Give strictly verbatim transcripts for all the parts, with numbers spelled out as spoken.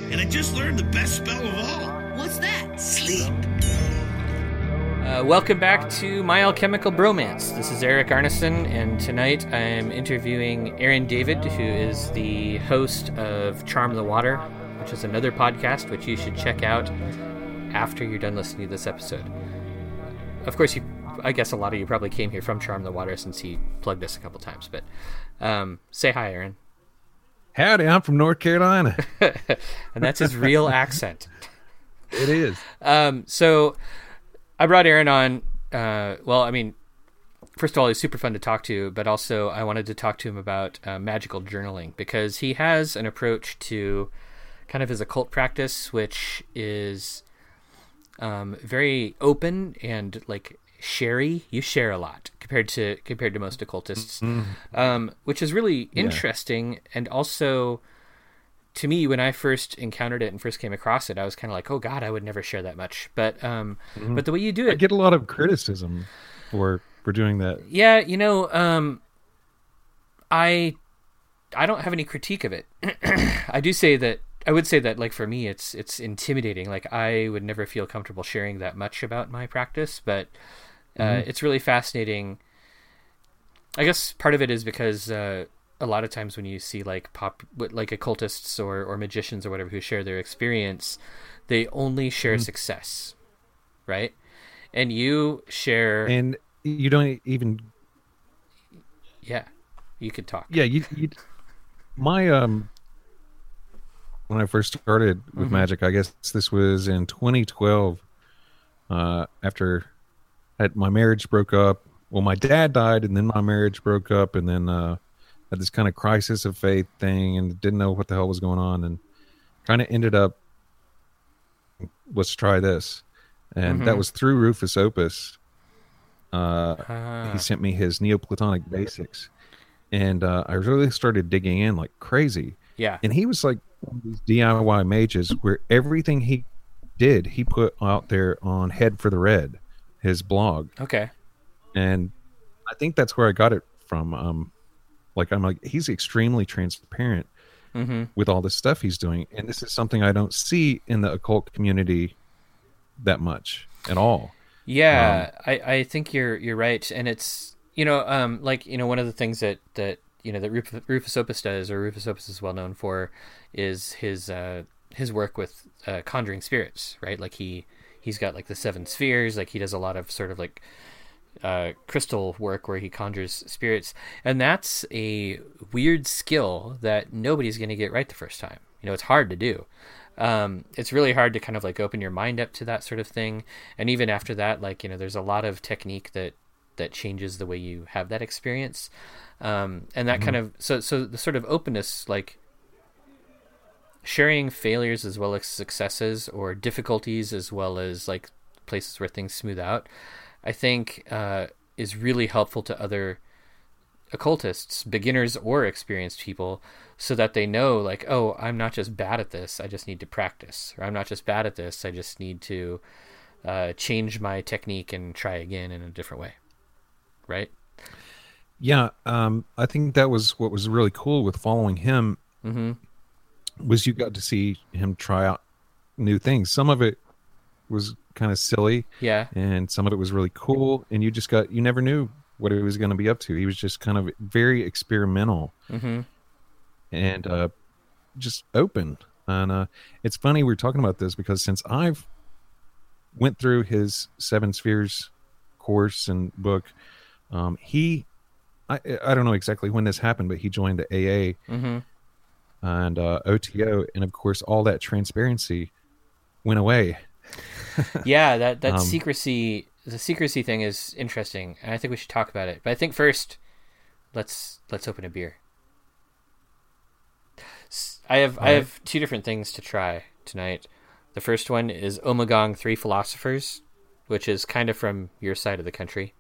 And I just learned the best spell of all. What's that? Sleep. Uh, welcome back to My Alchemical Bromance. This is Eric Arneson, and tonight I'm interviewing Aaron David, who is the host of Charm the Water, which is another podcast which you should check out after you're done listening to this episode. Of course, you, I guess a lot of you probably came here from Charm the Water since he plugged us a couple times, but um, say hi, Aaron. Howdy, I'm from North Carolina. And that's his real accent. It is. Um, so I brought Aaron on. Uh, well, I mean, first of all, he's super fun to talk to, but also I wanted to talk to him about uh, magical journaling, because he has an approach to kind of his occult practice, which is um, very open and like sharey. You share a lot compared to compared to most occultists, mm-hmm. um, which is really interesting. Yeah. And also, to me, when I first encountered it and first came across it, I was kind of like, "Oh God, I would never share that much." But um, mm-hmm. but the way you do it, I get a lot of criticism for for doing that. Yeah, you know, um, I I don't have any critique of it. I do say that I would say that, like, for me, it's it's intimidating. Like, I would never feel comfortable sharing that much about my practice, but uh, mm-hmm. it's really fascinating. I guess part of it is because uh, a lot of times when you see like pop, like occultists or, or magicians or whatever who share their experience, they only share mm-hmm. success, right? And you share, and you don't even. Yeah, you could talk. Yeah, you. you my um. When I first started with mm-hmm. magic, I guess this was in twenty twelve. Uh, after had my marriage broke up. Well, my dad died, and then my marriage broke up, and then uh, had this kind of crisis of faith thing, and didn't know what the hell was going on, and kind of ended up, let's try this, and mm-hmm. that was through Rufus Opus. Uh, ah. He sent me his Neoplatonic Basics, and uh, I really started digging in like crazy. Yeah, and he was like one of these D I Y mages where everything he did, he put out there on Head for the Red, his blog. Okay. And I think that's where I got it from. Um, like, I'm like, he's extremely transparent mm-hmm. with all this stuff he's doing. And this is something I don't see in the occult community that much at all. Yeah, um, I, I think you're you're right. And it's, you know, um, like, you know, one of the things that, that you know, that Rufus, Rufus Opus does, or Rufus Opus is well known for, is his uh, his work with uh, conjuring spirits, right? Like, he, he's got, like, the seven spheres. Like, he does a lot of sort of, like, uh crystal work where he conjures spirits, and that's a weird skill that nobody's going to get right the first time. You know, it's hard to do. Um it's really hard to kind of like open your mind up to that sort of thing, and even after that, like, you know, there's a lot of technique that that changes the way you have that experience, um and that mm-hmm. kind of so so the sort of openness, like sharing failures as well as successes, or difficulties as well as like places where things smooth out, I think uh, is really helpful to other occultists, beginners or experienced people, so that they know, like, oh, I'm not just bad at this, I just need to practice. Or I'm not just bad at this, I just need to uh, change my technique and try again in a different way. Right? Yeah, um, I think that was what was really cool with following him, mm-hmm. was you got to see him try out new things. Some of it was kind of silly, yeah, and some of it was really cool, and you just got you never knew what he was going to be up to. He was just kind of very experimental, mm-hmm. and uh just open. And uh it's funny we're talking about this, because since I've went through his Seven Spheres course and book, um he I I don't know exactly when this happened, but he joined the A A mm-hmm. and uh O T O, and of course all that transparency went away. Yeah, that that um, secrecy, the secrecy thing is interesting, and I think we should talk about it. But I think first, let's let's open a beer. I have I have two different things to try tonight. The first one is Ommegang Three Philosophers, which is kind of from your side of the country.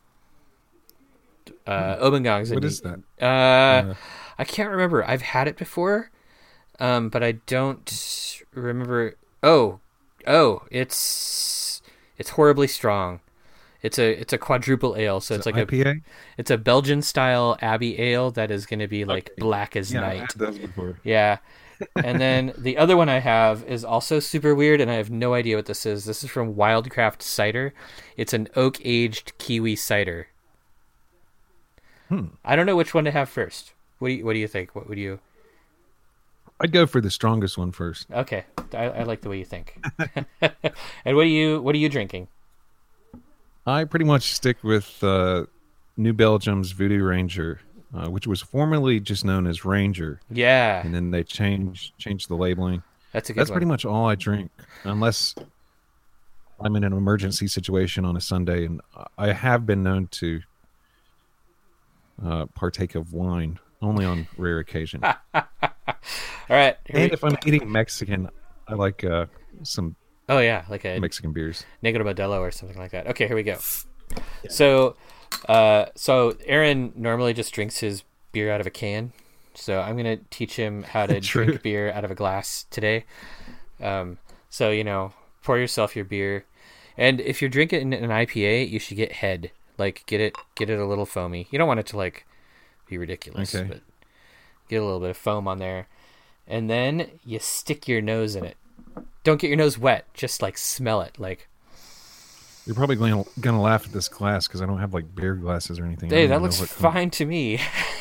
Uh, Ommegang's what a, is that? Uh, uh, I can't remember. I've had it before, um, but I don't remember. Oh. Oh, it's it's horribly strong. It's a it's a quadruple ale, so it's, it's like I P A? a it's a Belgian style Abbey ale that is going to be like okay. black as yeah, night. I've had those before. Yeah, And then the other one I have is also super weird, and I have no idea what this is. This is from Wildcraft Cider. It's an oak-aged kiwi cider. Hmm. I don't know which one to have first. What do you, what do you think? What would you... I'd go for the strongest one first. Okay, I, I like the way you think. And what are you what are you drinking? I pretty much stick with uh, New Belgium's Voodoo Ranger, uh, which was formerly just known as Ranger. Yeah, And then they changed changed the labeling. that's a good That's one. pretty much all I drink, unless I'm in an emergency situation on a Sunday, and I have been known to uh, partake of wine only on rare occasion. All right. here And we- if I'm eating Mexican, I like uh, some oh yeah, like a Mexican beers. Negro Modelo or something like that. Okay, here we go. So, uh, so Aaron normally just drinks his beer out of a can. So I'm gonna teach him how to True. drink beer out of a glass today. Um, so you know, pour yourself your beer, and if you're drinking an I P A, you should get head. Like get it, get it a little foamy. You don't want it to like be ridiculous, Okay. but get a little bit of foam on there, and then you stick your nose in it. Don't get your nose wet. Just like smell it. Like, You're probably going to gonna laugh at this glass because I don't have like beer glasses or anything. I hey, don't that even know looks what kind- fine to me.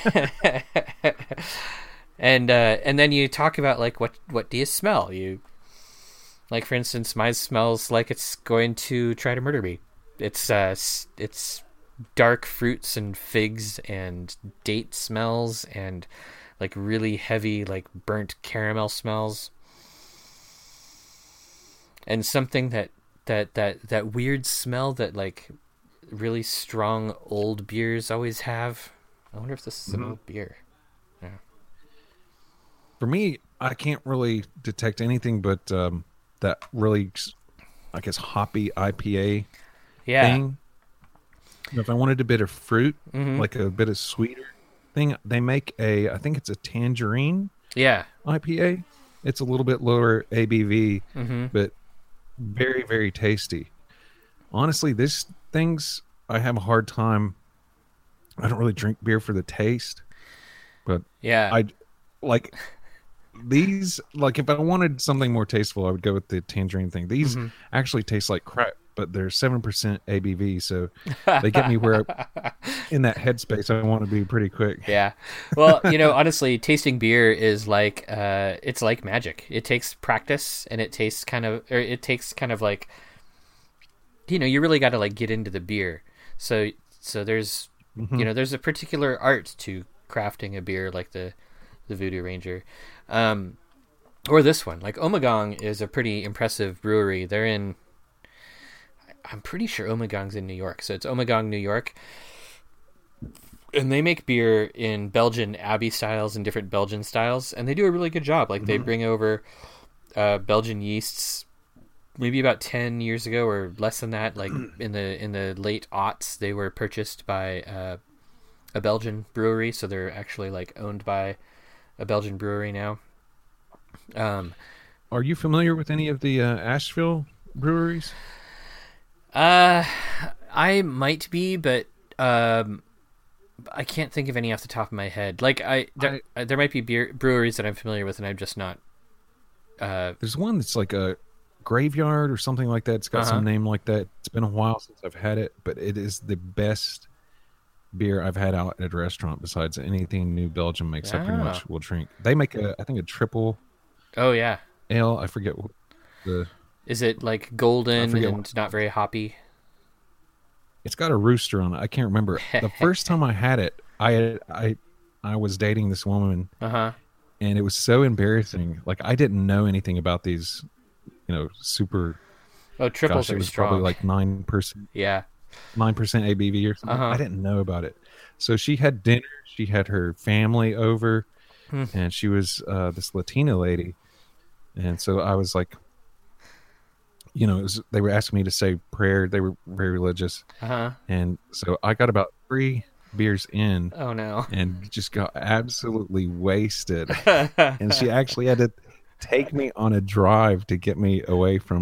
and uh, and then you talk about like what what do you smell? You like, for instance, mine smells like it's going to try to murder me. It's uh, s- it's dark fruits and figs and date smells and like really heavy like burnt caramel smells. And something that, that, that, that weird smell that like really strong old beers always have. I wonder if this is an Mhm. old beer. For me, I can't really detect anything but um, that really, I guess, hoppy I P A Yeah. thing. You know, if I wanted a bit of fruit, Mhm. like a bit of sweeter thing, they make a, I think it's a tangerine Yeah. I P A. It's a little bit lower A B V, Mm-hmm. but very, very tasty. Honestly, this things, I have a hard time. I don't really drink beer for the taste, but Yeah. I like these. Like, if I wanted something more tasteful, I would go with the tangerine thing. These Mhm. actually taste like crap, but they're seven percent A B V, so they get me where I, in that headspace I want to be pretty quick. Yeah. Well, you know, honestly, tasting beer is like uh it's like magic. It takes practice and it tastes kind of or it takes kind of like you know, you really got to like get into the beer. So so there's Mhm. you know, there's a particular art to crafting a beer like the the Voodoo Ranger. Um or this one. Like Ommegang is a pretty impressive brewery. They're in I'm pretty sure Omegang's in New York. So it's Ommegang, New York. And they make beer in Belgian Abbey styles and different Belgian styles, and they do a really good job. Like they bring over uh, Belgian yeasts, maybe about ten years ago or less than that. Like in the in the late aughts, they were purchased by uh, a Belgian brewery, so they're actually like owned by a Belgian brewery now. Um, Are you familiar with any of the uh, Asheville breweries? uh, I might be, but um, I can't think of any off the top of my head. Like I, there, uh, there might be beer breweries that I'm familiar with, and I'm just not. Uh, There's one that's like a graveyard or something like that. It's got Uh-huh. some name like that. It's been a while since I've had it, but it is the best beer I've had out at a restaurant besides anything New Belgium makes. I pretty Ah. much will drink. They make a, I think, a triple oh yeah, ale. I forget what the. is it like golden forget and what- not very hoppy? It's got a rooster on it. I can't remember. The first time I had it, I I I was dating this woman, Uh huh. and it was so embarrassing. Like, I didn't know anything about these, you know, super. Oh, triples Gosh, it are was strong. probably like nine percent. yeah. nine percent A B V or something. Uh-huh. I didn't know about it. So she had dinner. She had her family over, Hmm. and she was uh, this Latina lady. And so I was like, you know, it was, they were asking me to say prayer. They were very religious. Uh huh. And so I got about three beers in Oh no. and just got absolutely wasted. And she actually had to take me on a drive to get me away from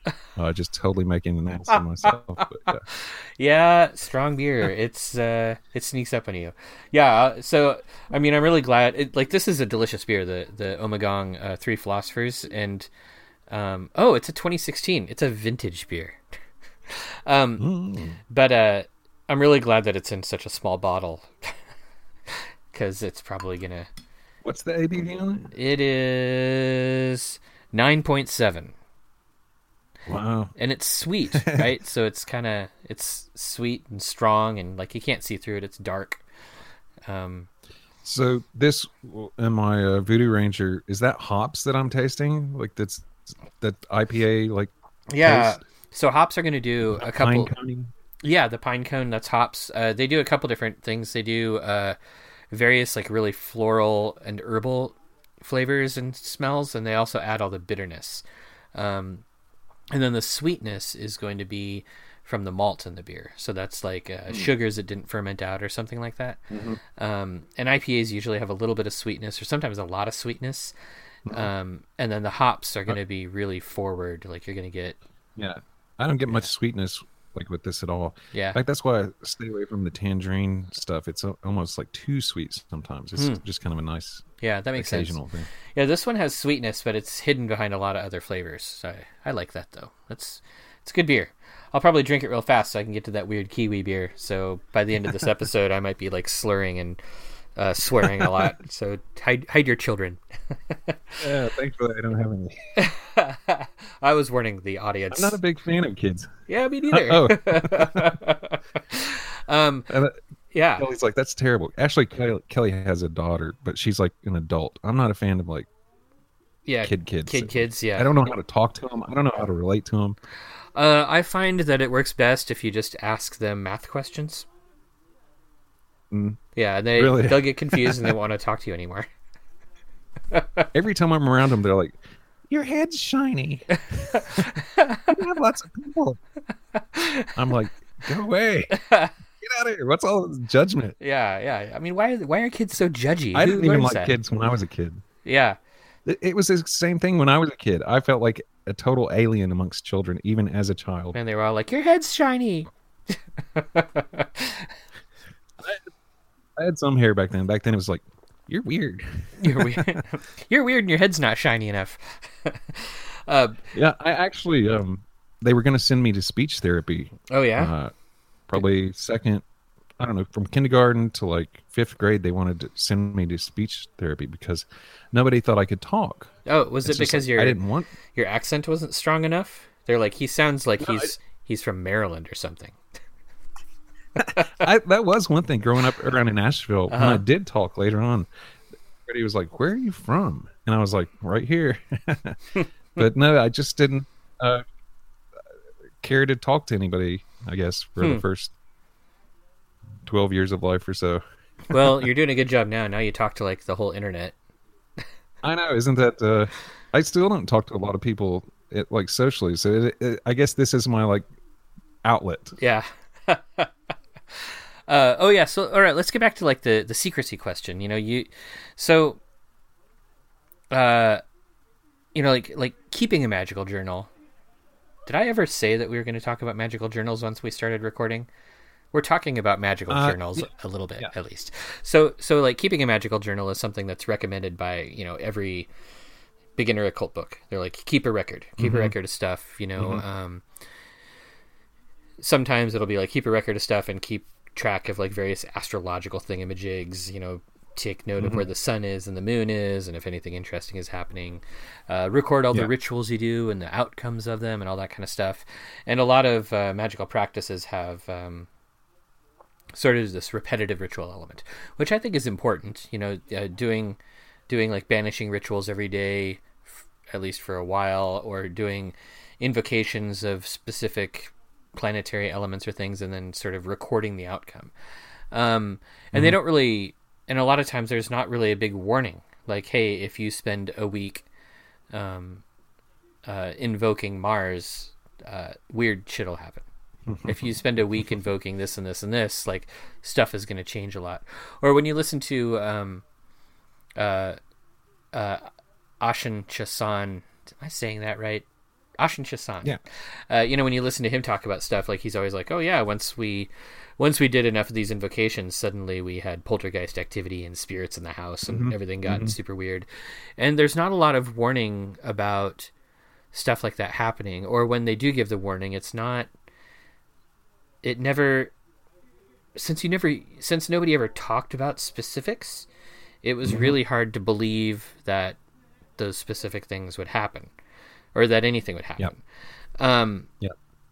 uh, just totally making an ass of myself. But, yeah. Yeah, strong beer. It's uh, it sneaks up on you. Yeah. So I mean, I'm really glad. It, like this is a delicious beer, the the Ommegang uh, Three Philosophers, and um, oh, it's a twenty sixteen. It's a vintage beer. um, Mm. but uh, I'm really glad that it's in such a small bottle because it's probably gonna. What's the A B V on it? It is nine point seven. Wow. And it's sweet, right? So it's kind of it's sweet and strong, and like you can't see through it. It's dark. Um, So this in my uh, Voodoo Ranger, is that hops that I'm tasting? Like that's that I P A like yeah. taste? So hops are going to do a Pine couple. coney? Yeah, the pine cone. That's hops. Uh, they do a couple different things. They do uh, various like really floral and herbal flavors and smells, and they also add all the bitterness. Um, And then the sweetness is going to be from the malt in the beer. So that's like uh, mm. sugars that didn't ferment out or something like that. Mm-hmm. Um, and I P As usually have a little bit of sweetness or sometimes a lot of sweetness. Mm-hmm. Um, and then the hops are going to be really forward. Like you're going to get... Yeah. I don't get yeah. much sweetness like with this at all. Yeah. In fact, that's why I stay away from the tangerine stuff. It's almost like too sweet sometimes. It's mm. just kind of a nice... Yeah, that makes occasional sense. Thing. Yeah, this one has sweetness, but it's hidden behind a lot of other flavors. So I, I like that though. That's it's good beer. I'll probably drink it real fast so I can get to that weird kiwi beer. So by the end of this episode, I might be like slurring and uh, swearing a lot. So hide hide your children. Yeah, thanks for that. I don't have any. I was warning the audience. I'm not a big fan of kids. Yeah, me neither. Oh. um. And, Yeah. Kelly's like, that's terrible. Actually, Kelly, Kelly has a daughter, but she's like an adult. I'm not a fan of like yeah, kid kids. Kid kids, yeah. I don't know how to talk to them. I don't know how to relate to them. Uh, I find that it works best if you just ask them math questions. Mm. Yeah, and they, Really? they'll get confused and they won't want to talk to you anymore. Every time I'm around them, they're like, your head's shiny. You have lots of people. I'm like, go away. Get out of here. What's all this judgment? Yeah, yeah. I mean, why are why are kids so judgy? I Who didn't even learns like that? kids when I was a kid. Yeah. It, it was the same thing when I was a kid. I felt like a total alien amongst children, even as a child. And they were all like, your head's shiny. I had some hair back then. Back then it was like, you're weird. You're weird. You're weird and your head's not shiny enough. uh, yeah, I actually, um, they were going to send me to speech therapy. oh, yeah? Uh, probably second, I don't know, from kindergarten to like fifth grade, they wanted to send me to speech therapy because nobody thought I could talk. Oh, was It's it just because like, your I didn't want. your accent wasn't strong enough? They're like, he sounds like No, he's he's from Maryland or something. I, that was one thing growing up around in Nashville. Uh-huh. When I did talk later on, everybody was like, "Where are you from?" And I was like, "Right here." But no, I just didn't uh, care to talk to anybody. I guess for Hmm. the first twelve years of life or so. Well, you're doing a good job now. Now you talk to like the whole internet. I know, isn't that? Uh, I still don't talk to a lot of people it, like socially. So it, it, I guess this is my like outlet. Yeah. uh, oh yeah. So all right, let's get back to like the the secrecy question. You know, you so uh, you know, like like keeping a magical journal. Did I ever say that we were going to talk about magical journals once we started recording? We're talking about magical Uh, journals yeah. a little bit, Yeah. at least. So, so like keeping a magical journal is something that's recommended by, you know, every beginner occult book. They're like, keep a record, keep Mhm. a record of stuff, you know. Mhm. Um, sometimes it'll be like, keep a record of stuff and keep track of like various astrological thingamajigs, you know, take note of Mhm. where the sun is and the moon is and if anything interesting is happening. Uh, record all Yeah. the rituals you do and the outcomes of them and all that kind of stuff. And a lot of uh, magical practices have um, sort of this repetitive ritual element, which I think is important. You know, uh, doing doing like banishing rituals every day, f- at least for a while, or doing invocations of specific planetary elements or things, and then sort of recording the outcome. Um, and they don't really, and a lot of times there's not really a big warning, like, hey, if you spend a week um, uh, invoking Mars, uh, weird shit will happen. If you spend a week invoking this and this and this, like, stuff is going to change a lot. Or when you listen to um, uh, uh, Ashen Chasan, am I saying that right? Ashin Shasan. Yeah. Uh, you know, when you listen to him talk about stuff, like he's always like, oh yeah, once we once we did enough of these invocations, suddenly we had poltergeist activity and spirits in the house, and Mhm. everything got Mhm. super weird. And there's not a lot of warning about stuff like that happening, or when they do give the warning, it's not. It never, since you never, since nobody ever talked about specifics, it was Mhm. really hard to believe that those specific things would happen, or that anything would happen. Yep. Um, Yep.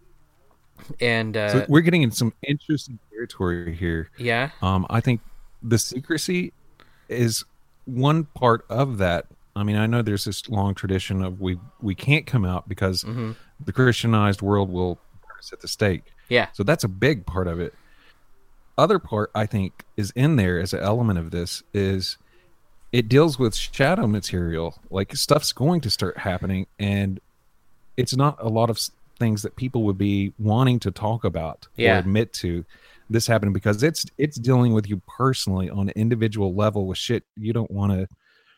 And uh, So we're getting in some interesting territory here. yeah, Um, I think the secrecy is one part of that. I mean, I know there's this long tradition of we we can't come out because hmm the Christianized world will burn us at the stake. yeah, So that's a big part of it. Other part I think is in there as an element of this is it deals with shadow material. Like stuff's going to start happening, and it's not a lot of s- things that people would be wanting to talk about Yeah. or admit to this happening, because it's it's dealing with you personally on an individual level with shit you don't want to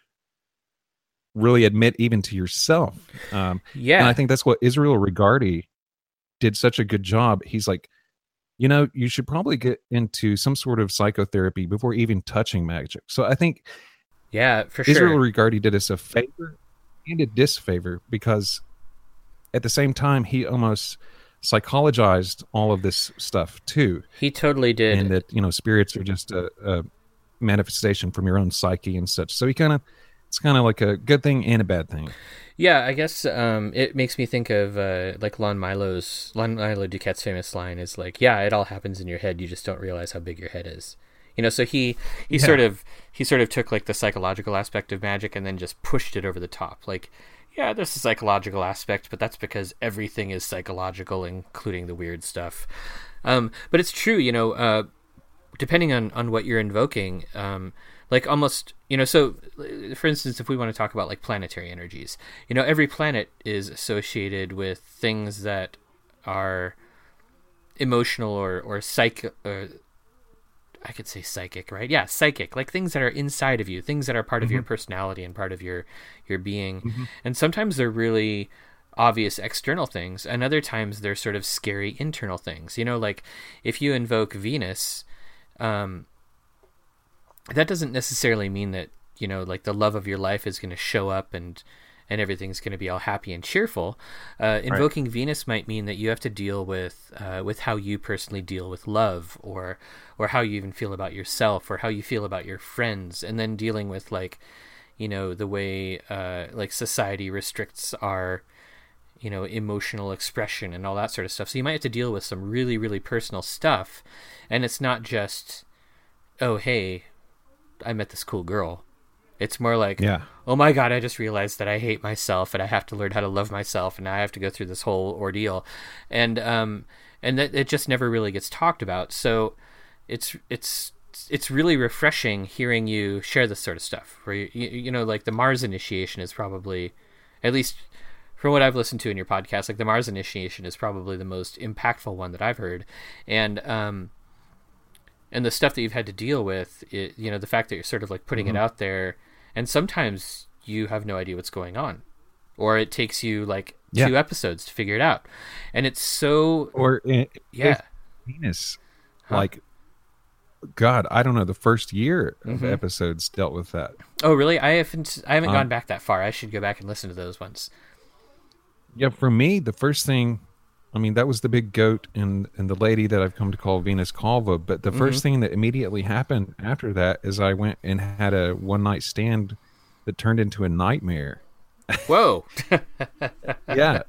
really admit even to yourself. Um, yeah. and I think that's what Israel Regardi did such a good job. He's like, you know, you should probably get into some sort of psychotherapy before even touching magic. So I think yeah, for Israel sure. Regardi did us a favor and a disfavor, because at the same time he almost psychologized all of this stuff too, He totally did. and that, you know, spirits are just a, a manifestation from your own psyche and such. So he kind of, it's kind of like a good thing and a bad thing. Yeah, I guess um, it makes me think of uh, like Lon Milo's Lon Milo Duquette's famous line is like, "Yeah, it all happens in your head. You just don't realize how big your head is." You know, so he he Yeah. sort of he sort of took like the psychological aspect of magic and then just pushed it over the top. Like, yeah, there's a psychological aspect, but that's because everything is psychological, including the weird stuff. Um, but it's true, you know. Uh, depending on, on what you're invoking, um, like almost, you know, so for instance, if we want to talk about like planetary energies, you know, every planet is associated with things that are emotional or, or psych, or I could say psychic, right? Yeah, psychic, like things that are inside of you, things that are part of your personality and part of your, your being. Mm-hmm. And sometimes they're really obvious external things, and other times they're sort of scary internal things. You know, like if you invoke Venus, um, that doesn't necessarily mean that, you know, like the love of your life is going to show up and and everything's going to be all happy and cheerful. Uh, invoking Venus might mean that you have to deal with uh, with how you personally deal with love, or or how you even feel about yourself, or how you feel about your friends, and then dealing with like, you know, the way uh, like society restricts our, you know, emotional expression and all that sort of stuff. So you might have to deal with some really, really personal stuff, and it's not just, oh, hey, I met this cool girl. It's more like, Yeah. oh my God, I just realized that I hate myself and I have to learn how to love myself, and now I have to go through this whole ordeal. And um and that it just never really gets talked about. So it's it's it's really refreshing hearing you share this sort of stuff, where you, you, you know, like the Mars initiation is probably, at least from what I've listened to in your podcast, like the Mars initiation is probably the most impactful one that I've heard. And um and the stuff that you've had to deal with, it, you know, the fact that you're sort of like putting Mhm. it out there, and sometimes you have no idea what's going on, or it takes you like Yeah. two episodes to figure it out, and it's so Or uh, yeah, Venus, Huh? like, God, I don't know. The first year of Mhm. episodes dealt with that. oh really? I haven't I haven't Um, gone back that far. I should go back and listen to those ones. Yeah, for me, the first thing, I mean, that was the big goat and and the lady that I've come to call Venus Calva. But the first thing that immediately happened after that is I went and had a one night stand that turned into a nightmare. Whoa. Yeah,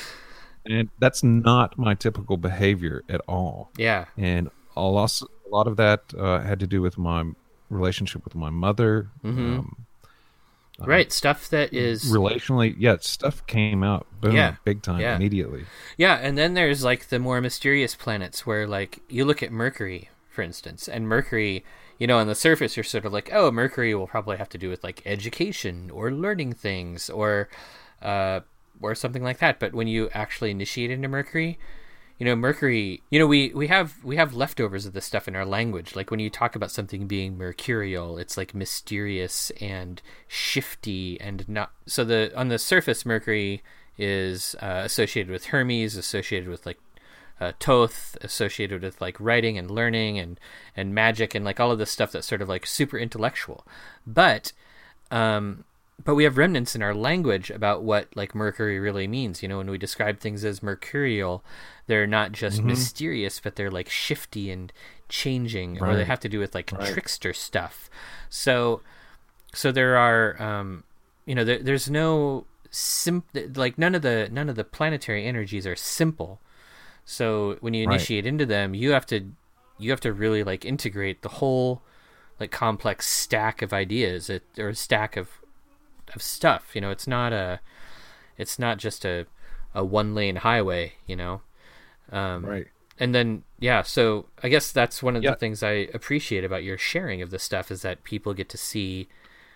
and that's not my typical behavior at all. Yeah. And a lot, a lot of that uh, had to do with my relationship with my mother. Mhm. Um, Right, stuff that is relationally, yeah, stuff came out, boom, Yeah, big time, yeah. immediately. Yeah, and then there's like the more mysterious planets where like you look at Mercury, for instance, and Mercury, you know, on the surface you're sort of like, oh, Mercury will probably have to do with like education or learning things, or uh or something like that. But when you actually initiate into Mercury, you know, Mercury, you know, we, we have we have leftovers of this stuff in our language. Like when you talk about something being mercurial, it's like mysterious and shifty and not. So the on the surface, Mercury is uh, associated with Hermes, associated with like uh, Thoth, associated with like writing and learning and and magic and like all of this stuff that's sort of like super intellectual. But um, but we have remnants in our language about what like Mercury really means. You know, when we describe things as mercurial, they're not just mm-hmm. mysterious, but they're like shifty and changing, right. or they have to do with like right. trickster stuff. So so there are um, you know there, there's no sim like none of the none of the planetary energies are simple. So when you initiate right. into them, you have to you have to really like integrate the whole like complex stack of ideas it, or stack of of stuff. You know, it's not a it's not just a a one lane highway, you know. Um, right. And then yeah, so I guess that's one of yeah. the things I appreciate about your sharing of this stuff is that people get to see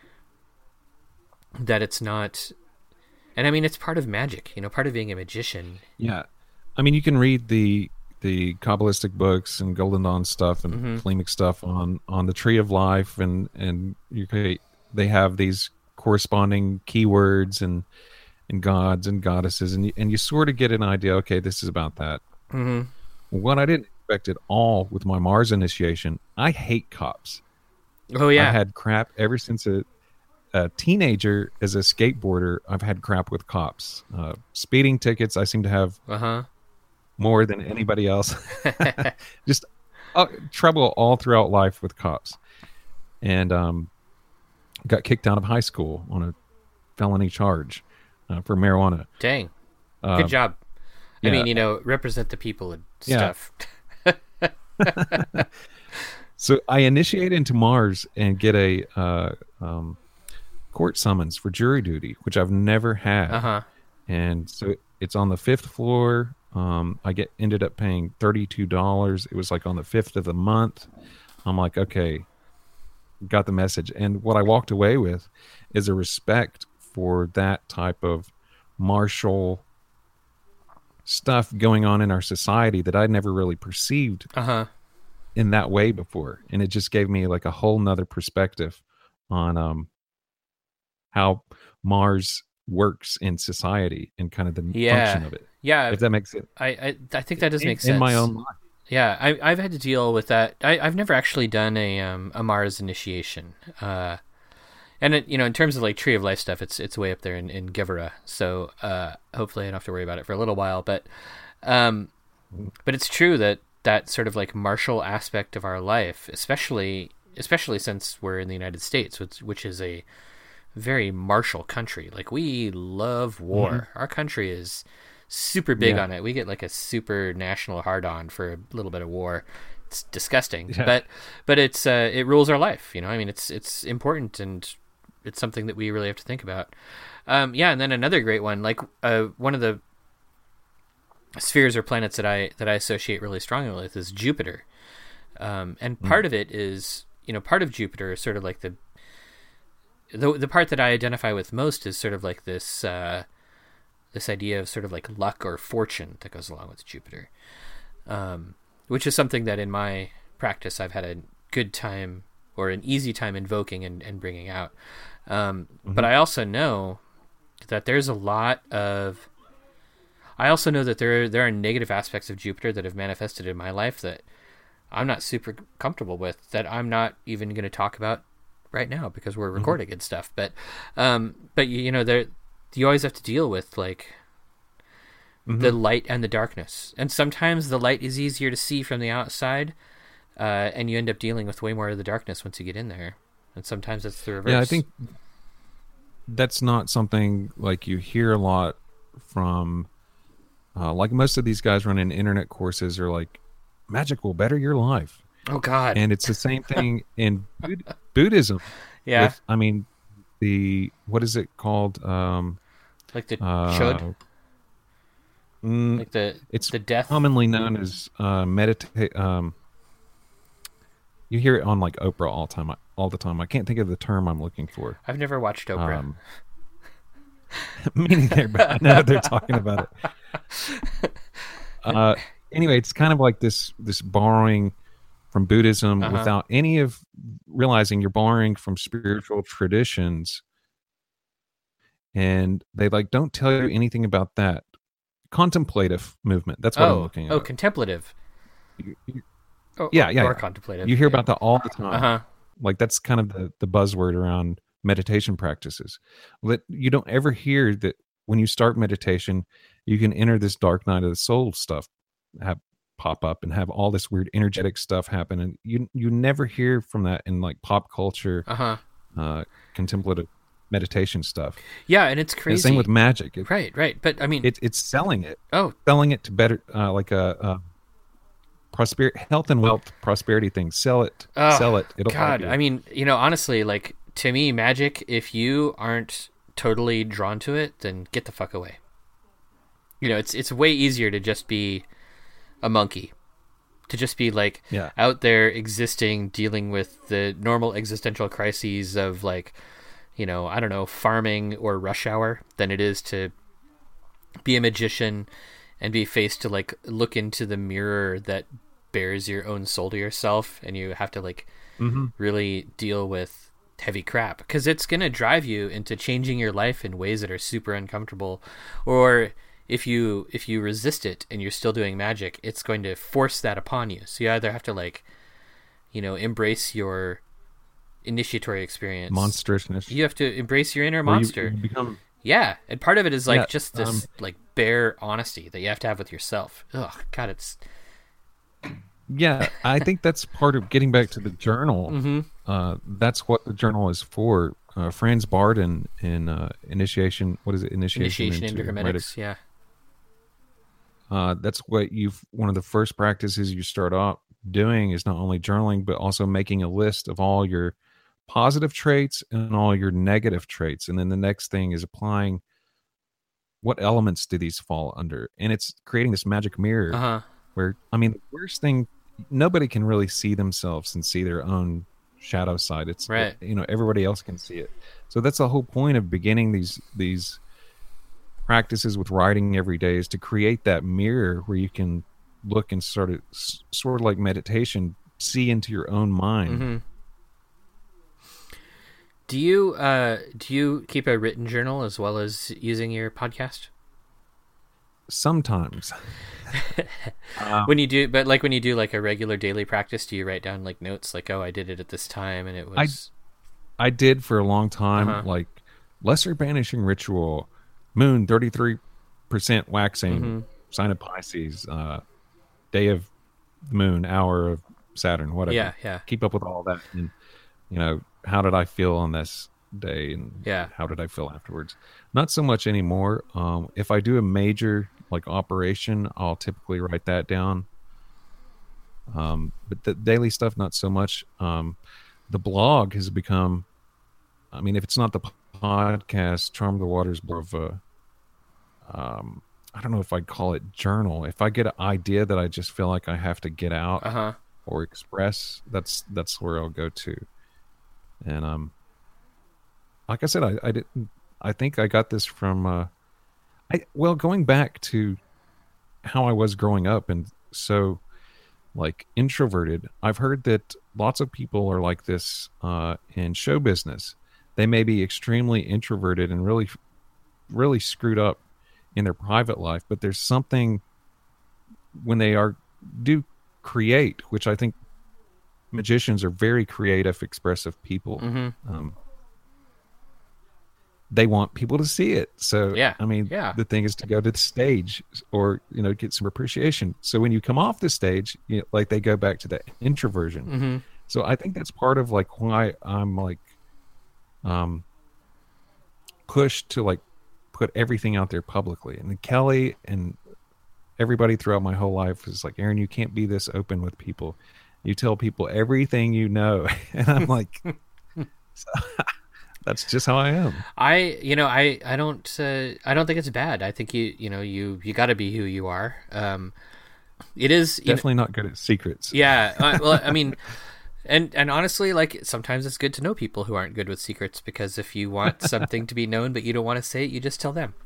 that it's not. And I mean, it's part of magic, you know, part of being a magician. Yeah. I mean, you can read the the Kabbalistic books and Golden Dawn stuff and mm-hmm. Ptolemaic stuff on, on the Tree of Life, and, and you can, they have these corresponding keywords and and gods and goddesses, and you, and you sort of get an idea, okay, this is about that. Mm-hmm. What I didn't expect at all with my Mars initiation, I hate cops. Oh, yeah. I had crap ever since a a teenager. As a skateboarder, I've had crap with cops. Uh, speeding tickets, I seem to have uh-huh. more than anybody else. Just uh, trouble all throughout life with cops. And um, got kicked out of high school on a felony charge uh, for marijuana. Dang. Uh, Good job. I yeah. mean, you know, represent the people and stuff. Yeah. So I initiate into Mars and get a uh, um, court summons for jury duty, which I've never had. Uh-huh. And so it's on the fifth floor. Um, I get ended up paying thirty-two dollars. It was like on the fifth of the month. I'm like, okay, got the message. And what I walked away with is a respect for that type of martial stuff going on in our society that I'd never really perceived uh-huh. in that way before. And it just gave me like a whole nother perspective on um, how Mars works in society and kind of the yeah. function of it. Yeah. If that makes it. I, I, I think that does in, make sense. In my own life. Yeah, I, I've had to deal with that. I, I've never actually done a um, a Mars initiation. Uh, and, it, you know, in terms of like Tree of Life stuff, it's it's way up there in, in Gevura. So uh, hopefully I don't have to worry about it for a little while. But um, but it's true that that sort of like martial aspect of our life, especially especially since we're in the United States, which, which is a very martial country. Like, we love war. Mm-hmm. Our country is super big yeah. on it. We get like a super national hard-on for a little bit of war. It's disgusting, yeah. but but it's uh, it rules our life. You know, I mean, it's it's important, and it's something that we really have to think about. Um, yeah, and then another great one, like uh, one of the spheres or planets that I that I associate really strongly with is Jupiter, um, and part mm. of it is, you know, part of Jupiter is sort of like the the the part that I identify with most is sort of like this uh, this idea of sort of like luck or fortune that goes along with Jupiter, um, which is something that in my practice I've had a good time or an easy time invoking and, and bringing out. Um, mm-hmm. But I also know that there's a lot of I also know that there there are negative aspects of Jupiter that have manifested in my life that I'm not super comfortable with, that I'm not even going to talk about right now because we're recording mm-hmm. and stuff. But um, but you, you know, there you always have to deal with like mm-hmm. the light and the darkness, and sometimes the light is easier to see from the outside, uh, and you end up dealing with way more of the darkness once you get in there. And sometimes it's the reverse. Yeah, I think that's not something like you hear a lot from. Uh, like most of these guys running internet courses are like, magic will better your life. Oh God! And it's the same thing in Bud- Buddhism. Yeah, with, I mean, the what is it called? Um, like the uh, chud. Mm, like the it's the death. commonly known as uh, meditate. Um, you hear it on like Oprah all time, all the time. I can't think of the term I'm looking for. I've never watched Oprah. Um, me neither, but I know they're talking about it. Uh, anyway, it's kind of like this this borrowing from Buddhism uh-huh. without any of realizing you're borrowing from spiritual traditions and they like don't tell you anything about that contemplative movement. That's what oh, I'm looking at. Oh, contemplative. You- you- Oh, yeah, or, yeah, or yeah. contemplative. You hear yeah. about that all the time. Uh-huh. Like that's kind of the, the buzzword around meditation practices. That you don't ever hear that when you start meditation, you can enter this dark night of the soul stuff have pop up and have all this weird energetic stuff happen, and you you never hear from that in like pop culture, Uh-huh. uh, contemplative meditation stuff. Yeah, and it's And crazy. same with magic. It, Right, right. But I mean, it, it's selling it, oh, selling it to better, uh, like a, a prosperity, health and wealth prosperity thing. Sell it, oh, sell it. It'll help God, you. I mean, you know, honestly, like to me, magic, if you aren't totally drawn to it, then get the fuck away. You know, it's it's way easier to just be a monkey, to just be like Yeah. out there existing, dealing with the normal existential crises of like, you know, I don't know, farming or rush hour, than it is to be a magician and be faced to like look into the mirror that bears your own soul to yourself, and you have to like Mm-hmm. really deal with heavy crap, because it's going to drive you into changing your life in ways that are super uncomfortable. Or if you if you resist it and you're still doing magic, it's going to force that upon you. So you either have to like, you know, embrace your initiatory experience, Monstrousness. you have to embrace your inner Or you- monster. you become Yeah, and part of it is like Yeah, just this um, like bare honesty that you have to have with yourself. Oh God, it's Yeah, I think that's part of getting back to the journal. Mm-hmm. Uh, that's what the journal is for. Uh, Franz Barden in uh, Initiation, what is it? Initiation, initiation into into hermetics. Yeah, Uh, that's what you've. One of the first practices you start off doing is not only journaling, but also making a list of all your positive traits and all your negative traits, and then the next thing is applying what elements do these fall under, and it's creating this magic mirror. uh huh. Where I mean, the worst thing, nobody can really see themselves and see their own shadow side. It's Right. you know, everybody else can see it. So that's the whole point of beginning these these practices with writing every day, is to create that mirror where you can look and sort of sort of like meditation, see into your own mind. Mm-hmm. Do you uh do you keep a written journal as well as using your podcast? Sometimes, um, When you do, but like when you do like a regular daily practice, do you write down like notes like, oh, I did it at this time and it was I did for a long time, Uh-huh. like lesser banishing ritual, moon thirty-three percent waxing, Mm-hmm. sign of Pisces, uh, day of the moon, hour of Saturn, whatever. Yeah, yeah. Keep up with all that. And, you know, how did I feel on this day? And Yeah. how did I feel afterwards? Not so much anymore. Um, if I do a major like operation, I'll typically write that down. Um, but the daily stuff, not so much. Um, the blog has become, I mean, if it's not the podcast, Charm the Waters, more of a, um, I don't know if I'd call it journal. If I get an idea that I just feel like I have to get out uh huh. or express, that's that's where I'll go to. And um, like I said, I, I didn't. I think I got this from, uh, I well, going back to how I was growing up, and so like introverted. I've heard that lots of people are like this uh, in show business. They may be extremely introverted and really, really screwed up in their private life, but there's something when they are do create, which I think magicians are very creative, expressive people. Mm-hmm. Um, they want people to see it. So, Yeah, I mean, yeah. the thing is to go to the stage or, you know, get some appreciation. So when you come off the stage, you know, like they go back to that introversion. Mm-hmm. So I think that's part of like why I'm like, um, pushed to like put everything out there publicly. And Kelly and everybody throughout my whole life is like, Aaron, you can't be this open with people. You tell people everything you know. And I'm like, so, that's just how I am. I, you know, I, I don't, uh, I don't think it's bad. I think you, you know, you, you got to be who you are. Um, it is you know- Definitely not good at secrets. yeah. Uh, well, I mean, and and honestly, like sometimes it's good to know people who aren't good with secrets, because if you want something to be known but you don't want to say it, you just tell them.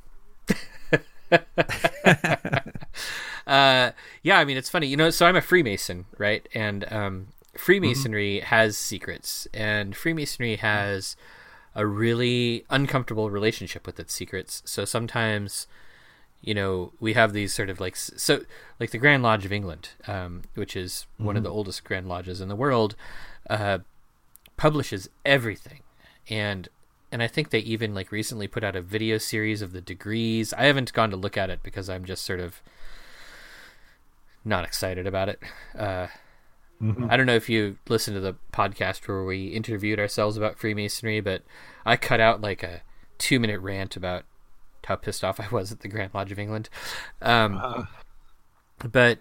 uh, yeah, I mean, it's funny, you know. So I'm a Freemason, right? And um, Freemasonry has secrets, and Freemasonry has a really uncomfortable relationship with its secrets. So sometimes, you know, we have these sort of like, so like the Grand Lodge of England, um, which is mm-hmm. one of the oldest Grand Lodges in the world, uh, publishes everything. And, and I think they even like recently put out a video series of the degrees. I haven't gone to look at it because I'm just sort of not excited about it. Uh, mm-hmm. I don't know if you listened to the podcast where we interviewed ourselves about Freemasonry, but I cut out like a two minute rant about how pissed off I was at the Grand Lodge of England. Um, uh. But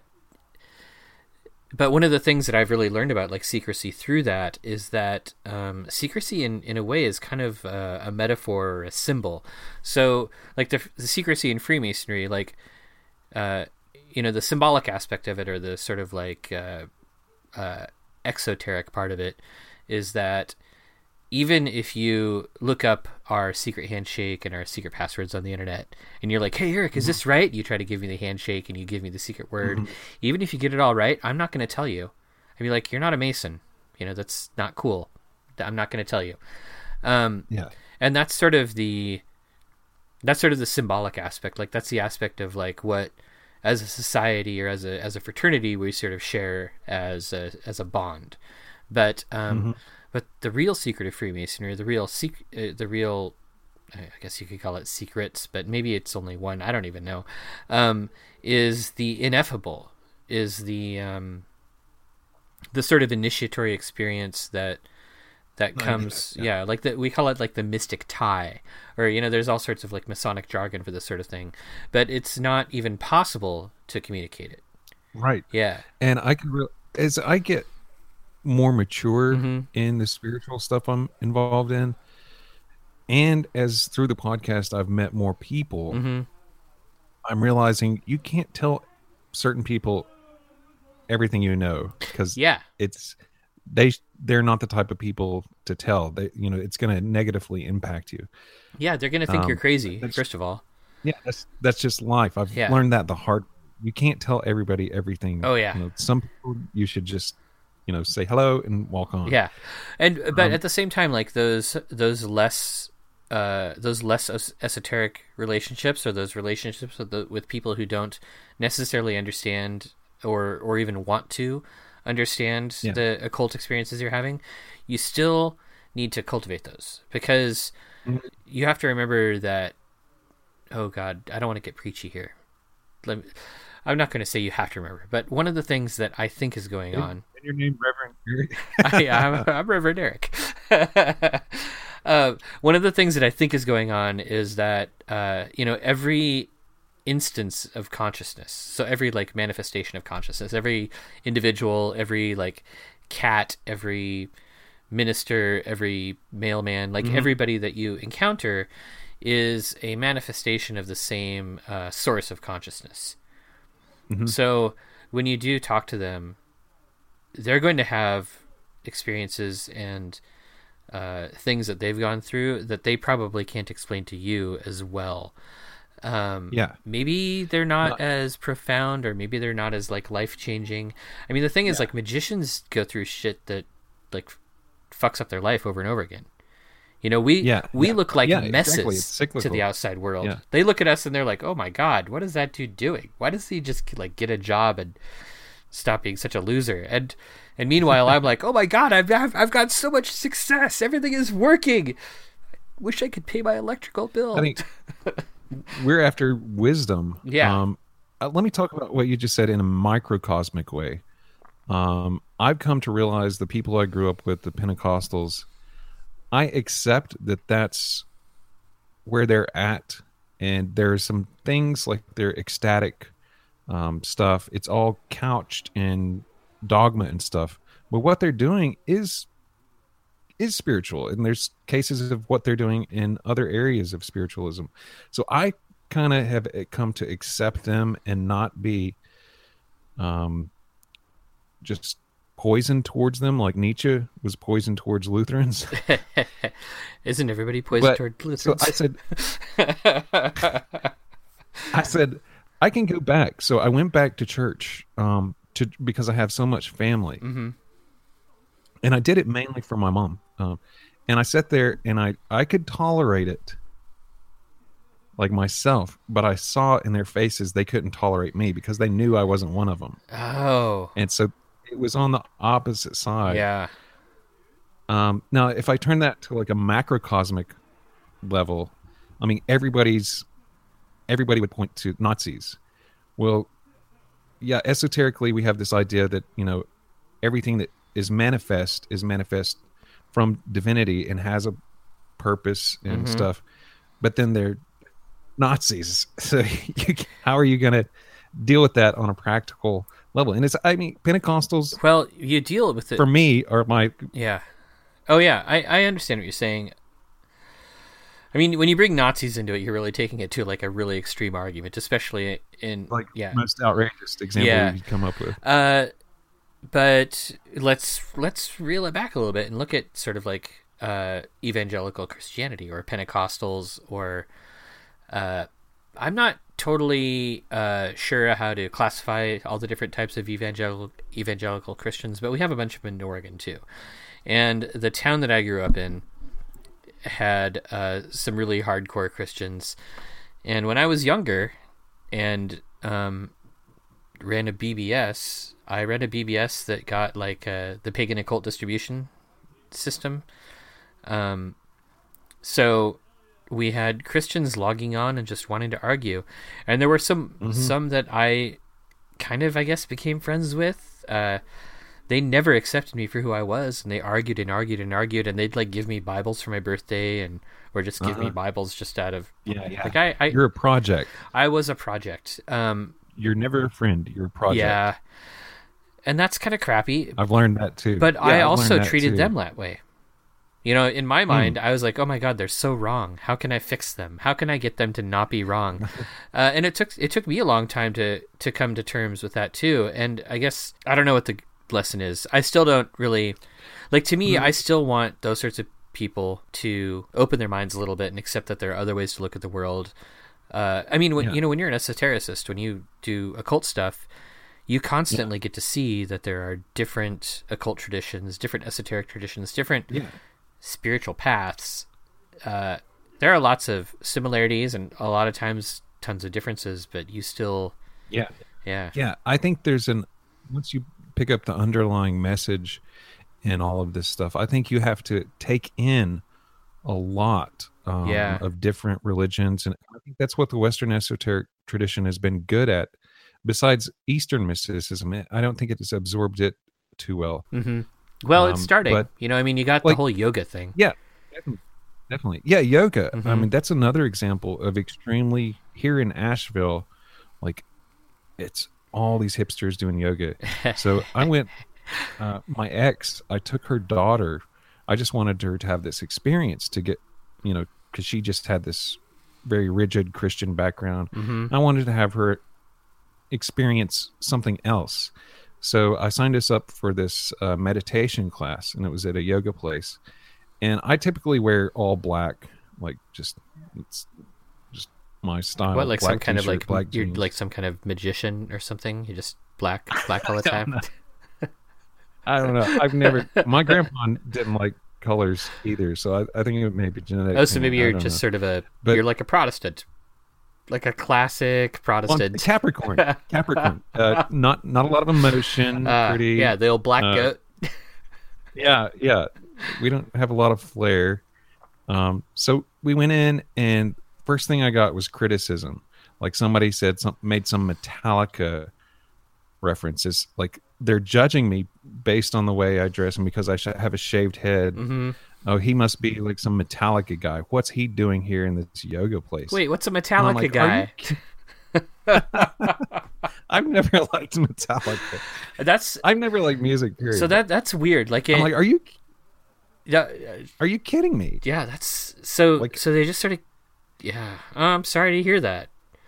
but one of the things that I've really learned about like secrecy through that is that um, secrecy in, in a way is kind of uh, a metaphor or a symbol. So like the, the secrecy in Freemasonry, like, uh, you know, the symbolic aspect of it, or the sort of like uh, uh, exoteric part of it, is that even if you look up our secret handshake and our secret passwords on the internet and you're like, hey, Eric, is this right? You try to give me the handshake and you give me the secret word. Mm-hmm. Even if you get it all right, I'm not going to tell you. I'd be like, you're not a Mason. You know, that's not cool. I'm not going to tell you. Um, yeah. And that's sort of the, that's sort of the symbolic aspect. Like that's the aspect of like what, as a society or as a, as a fraternity, we sort of share as a, as a bond. But, um, mm-hmm. But the real secret of Freemasonry, the real sec- uh, the real, I guess you could call it secrets, but maybe it's only one. I don't even know. Um, is the ineffable, is the um, the sort of initiatory experience that that comes, yeah. yeah, like that we call it like the mystic tie, or you know, there's all sorts of like Masonic jargon for this sort of thing, but it's not even possible to communicate it. Right. Yeah. And I can re- as I get more mature mm-hmm. in the spiritual stuff I'm involved in, and as through the podcast I've met more people, mm-hmm. I'm realizing you can't tell certain people everything you know, because yeah, it's they they're not the type of people to tell. They, you know, it's going to negatively impact you. Yeah, they're going to think um, you're crazy, first of all. Yeah, that's that's just life. I've yeah. learned that the hard. You can't tell everybody everything. Oh yeah, you know, some people you should just, you know, say hello and walk on. Yeah. And, but um, at the same time, like those, those less, uh, those less es- esoteric relationships, or those relationships with the, with people who don't necessarily understand or, or even want to understand yeah. the occult experiences you're having, you still need to cultivate those, because mm-hmm. you have to remember that, oh God, I don't want to get preachy here. Let me, I'm not going to say you have to remember, but one of the things that I think is going on. And your name, Reverend Eric. I, I'm, I'm Reverend Eric. uh, one of the things that I think is going on is that uh, you know, every instance of consciousness, so every like manifestation of consciousness, every individual, every like cat, every minister, every mailman, like mm-hmm. everybody that you encounter is a manifestation of the same uh, source of consciousness. Mm-hmm. So when you do talk to them, they're going to have experiences and uh, things that they've gone through that they probably can't explain to you as well. Um, yeah. Maybe they're not, not as profound, or maybe they're not as like life-changing. I mean, the thing is, yeah. like, magicians go through shit that like fucks up their life over and over again. You know, we yeah, we yeah. look like yeah, messes exactly. to the outside world. Yeah. They look at us and they're like, "Oh my God, what is that dude doing? Why does he just like get a job and stop being such a loser?" And and meanwhile, I'm like, "Oh my God, I've, I've I've got so much success. Everything is working. I wish I could pay my electrical bill." I mean, we're after wisdom. Yeah. Um, uh, let me talk about what you just said in a microcosmic way. Um, I've come to realize the people I grew up with, the Pentecostals, I accept that that's where they're at, and there are some things like their ecstatic um, stuff. It's all couched in dogma and stuff, but what they're doing is is spiritual, and there's cases of what they're doing in other areas of spiritualism. So I kind of have come to accept them and not be um, just poisoned towards them, like Nietzsche was poisoned towards Lutherans. Isn't everybody poisoned but, towards Lutherans? So I said, I said, I can go back. So I went back to church um, to because I have so much family, mm-hmm. and I did it mainly for my mom. Um, And I sat there and I, I could tolerate it like myself, but I saw in their faces they couldn't tolerate me because they knew I wasn't one of them. Oh. And so it was on the opposite side. Yeah. Um, now, if I turn that to like a macrocosmic level, I mean, everybody's, everybody would point to Nazis. Well, yeah, esoterically, we have this idea that, you know, everything that is manifest is manifest from divinity and has a purpose and Mhm. stuff. But then they're Nazis. So you, how are you going to deal with that on a practical level? And it's, I mean, Pentecostals, Well, you deal with it. for me, are my, Yeah. Oh, yeah. I, I understand what you're saying. I mean, when you bring Nazis into it, you're really taking it to like a really extreme argument, especially in like, yeah. most outrageous example Yeah. you come up with. Uh, but let's let's reel it back a little bit and look at sort of like uh, evangelical Christianity or Pentecostals or uh, I'm not totally uh, sure how to classify all the different types of evangelical evangelical Christians, but we have a bunch of them in Oregon too. And the town that I grew up in had uh, some really hardcore Christians. And when I was younger and um, ran a B B S, I ran a B B S that got like uh, the pagan occult distribution system. Um, so we had Christians logging on and just wanting to argue. And there were some, Mhm. some that I kind of, I guess, became friends with. Uh, they never accepted me for who I was, and they argued and argued and argued, and they'd like give me Bibles for my birthday, and or just give me Uh-huh. Bibles just out of Yeah, yeah. like I I, You're a project. I was a project. Um, You're never a friend. You're a project. yeah, and that's kind of crappy. I've learned that too. But Yeah, I I've also learned that treated too. them that way. You know, in my mind, I was like, "Oh my God, they're so wrong. How can I fix them? How can I get them to not be wrong?" uh, and it took it took me a long time to to come to terms with that too. And I guess I don't know what the lesson is. I still don't really like. To me, I still want those sorts of people to open their minds a little bit and accept that there are other ways to look at the world. Uh, I mean, when Yeah. you know, when you're an esotericist, when you do occult stuff, you constantly get to see that there are different occult traditions, different esoteric traditions, different Yeah. spiritual paths. Uh, there are lots of similarities and a lot of times tons of differences, but you still, Yeah. yeah, Yeah. I think there's an, once you pick up the underlying message in all of this stuff, I think you have to take in a lot um, Yeah. of different religions. And I think that's what the Western esoteric tradition has been good at. Besides Eastern mysticism, I don't think it has absorbed it too well. hmm Well, it's Um, starting. but, You know, I mean, you got the like- whole yoga thing. Yeah, definitely. definitely. Yeah, yoga. I Mhm. mean, that's another example of extremely, here in Asheville, like, it's all these hipsters doing yoga. So I went, uh, my ex, I took her daughter. I just wanted her to have this experience to get, you know, because she just had this very rigid Christian background. hmm I wanted to have her experience something else. So I signed us up for this uh, meditation class, and it was at a yoga place. And I typically wear all black, like just it's just my style. What, like some Black kind of t-shirt, like black you're jeans. like some kind of magician or something? You just black, black all the time. I don't know. I've never. My grandpa didn't like colors either, so I, I think it may be genetic. Oh, so thing. maybe I you're don't just know. sort of a But- you're like a Protestant, like a classic Well, Protestant. Capricorn. Capricorn. Uh, not not a lot of emotion. Uh, pretty. yeah, the old black uh, goat. Yeah, yeah. We don't have a lot of flair. Um, so we went in, and first thing I got was criticism. Like somebody said, some made some Metallica references. Like they're judging me based on the way I dress and because I sh- have a shaved head. hmm Oh, he must be like some Metallica guy. What's he doing here in this yoga place? Wait, what's a And I'm Metallica like, "Are guy? you- I've never liked Metallica. That's I've never liked music. Period. so that that's weird. Like, it, I'm like, are you yeah, are you kidding me? yeah, that's so. Like- so they just sort of, yeah. Oh, I'm sorry to hear that.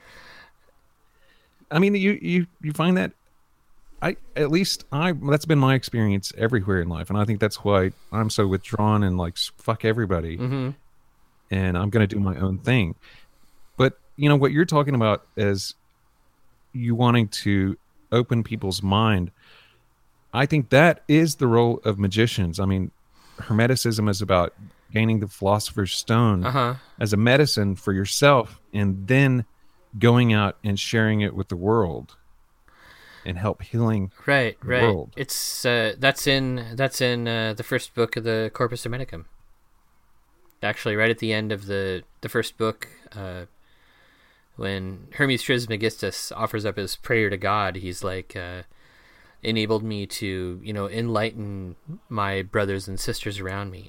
I mean, you you you find that I at least I that's been my experience everywhere in life, and I think that's why I'm so withdrawn and like fuck everybody, hmm and I'm going to do my own thing. But you know what you're talking about is you wanting to open people's mind. I think that is the role of magicians. I mean, Hermeticism is about gaining the Philosopher's Stone Uh-huh. as a medicine for yourself, and then going out and sharing it with the world and help healing Right, the right. world. It's uh, that's in that's in uh, the first book of the Corpus Hermeticum. Actually, right at the end of the the first book, uh, when Hermes Trismegistus offers up his prayer to God, he's like, uh, "Enabled me to, you know, enlighten my brothers and sisters around me."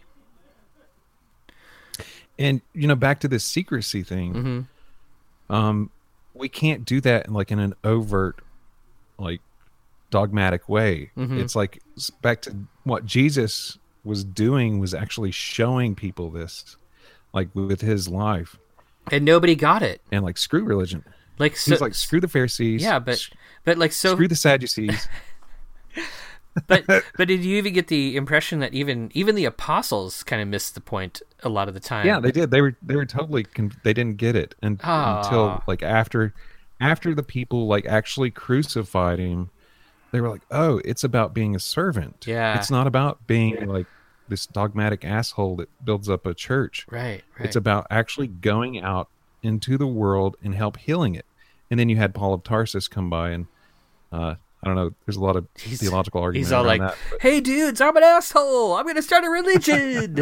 And you know, back to this secrecy thing, Mm-hmm. um, we can't do that in like in an overt, like dogmatic way. Mhm. It's like s- back to what Jesus was doing was actually showing people this, like with his life, And nobody got it. and like screw religion. Like so, He's like screw the Pharisees. yeah, but s- but like so. screw the Sadducees. But but did you even get the impression that even even the apostles kind of missed the point a lot of the time? Yeah, they did. They were they were totally con- they didn't get it and, Ah. until like after after the people like actually crucified him. They were like, "Oh, it's about being a servant. Yeah. It's not about being like this dogmatic asshole that builds up a church. Right. Right. It's about actually going out into the world and help healing it." And then you had Paul of Tarsus come by, and uh, I don't know. There's a lot of He's- theological argument. He's all around like, that, but- "Hey, dudes, I'm an asshole. I'm going to start a religion."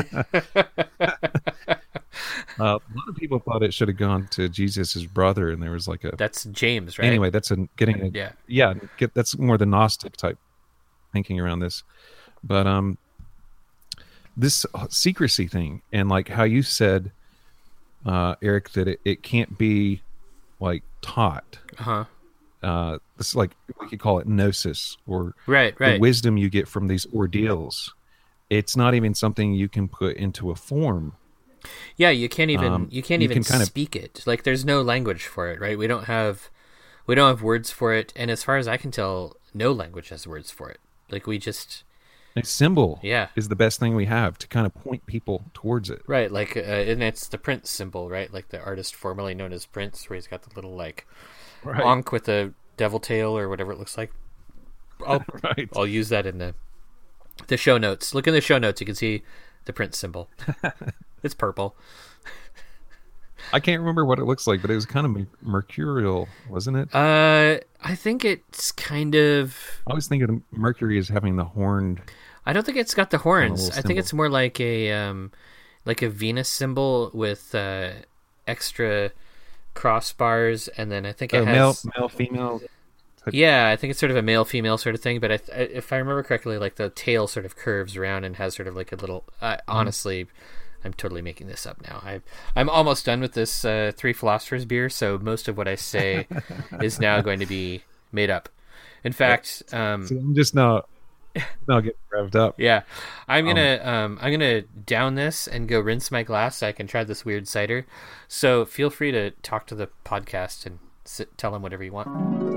Uh, a lot of people thought it should have gone to Jesus' brother, and there was like a That's James, right? anyway. That's a getting a Yeah. yeah. Get, that's more the Gnostic type thinking around this, but um, this secrecy thing and like how you said, uh, Eric, that it, it can't be like taught. Uh-huh. Uh, this is like we could call it gnosis or Right, the right. wisdom you get from these ordeals. It's not even something you can put into a form. Yeah, you can't even Um, you can't you even can kind of- speak it. Like there's no language for it, right? We don't have we don't have words for it, and as far as I can tell, no language has words for it. Like we just A symbol Yeah. is the best thing we have to kind of point people towards it. right, like uh, and it's the Prince symbol, right? Like the artist formerly known as Prince, where he's got the little like Right. onk with a devil tail or whatever it looks like. I'll Right. I'll use that in the the show notes. Look in the show notes, you can see the Prince symbol. It's purple. I can't remember what it looks like, but it was kind of mer- mercurial, wasn't it? Uh, I think it's kind of. I always think of Mercury as having the horned. I don't think it's got the horns. little I think symbol. it's more like a um, like a Venus symbol with uh, extra crossbars, and then I think it Oh, has. male, male, female. Yeah, I think it's sort of a male female sort of thing. But I, th- if I remember correctly, like the tail sort of curves around and has sort of like a little. Uh, honestly, I'm totally making this up now. I I'm almost done with this uh, Three Philosophers beer, so most of what I say is now going to be made up. In fact, um, See, I'm just now, now getting revved up. yeah, I'm gonna um, I'm gonna down this and go rinse my glass so I can try this weird cider. So feel free to talk to the podcast and sit, tell them whatever you want.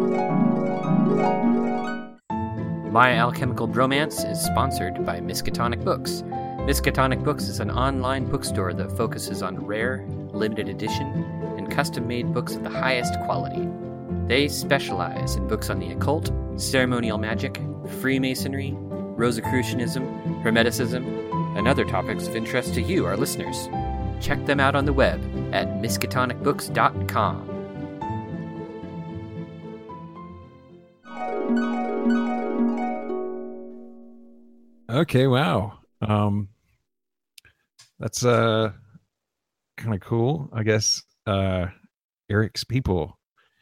My Alchemical Bromance is sponsored by Miskatonic Books. Miskatonic Books is an online bookstore that focuses on rare, limited edition, and custom-made books of the highest quality. They specialize in books on the occult, ceremonial magic, Freemasonry, Rosicrucianism, Hermeticism, and other topics of interest to you, our listeners. Check them out on the web at miskatonic books dot com. Okay, wow. Um, that's uh kind of cool, I guess. Uh, Eric's people.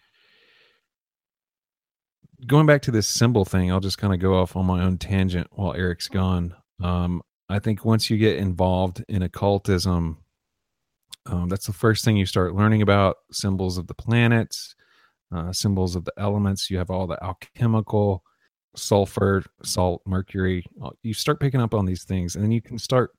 Going back to this symbol thing, I'll just kind of go off on my own tangent while Eric's gone. Um, I think once you get involved in occultism, um, that's the first thing you start learning about symbols of the planets, uh, symbols of the elements. You have all the alchemical, sulfur, salt, mercury. You start picking up on these things, and then you can start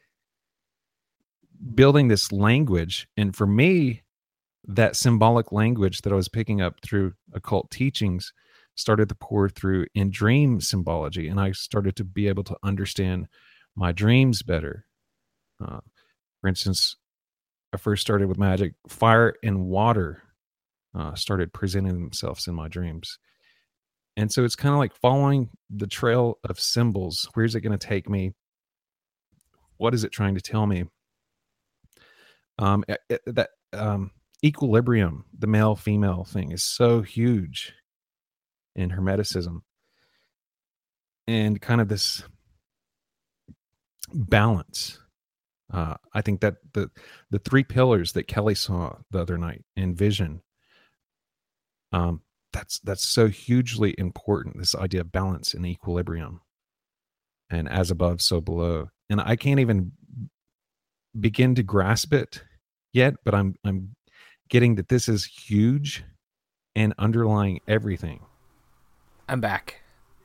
building this language. And for me, that symbolic language that I was picking up through occult teachings started to pour through in dream symbology, and I started to be able to understand my dreams better. Uh, for instance, I first started with magic. Fire and water uh, started presenting themselves in my dreams. And so it's kind of like following the trail of symbols. Where's it going to take me? what is it trying to tell me? Um, it- it- that um, equilibrium, the male female thing, is so huge in Hermeticism, and kind of this balance. Uh, I think that the the three pillars that Kelly saw the other night in Vision, um, that's that's so hugely important. This idea of balance and equilibrium, and as above, so below. And I can't even begin to grasp it yet, but I'm I'm getting that this is huge and underlying everything. I'm back.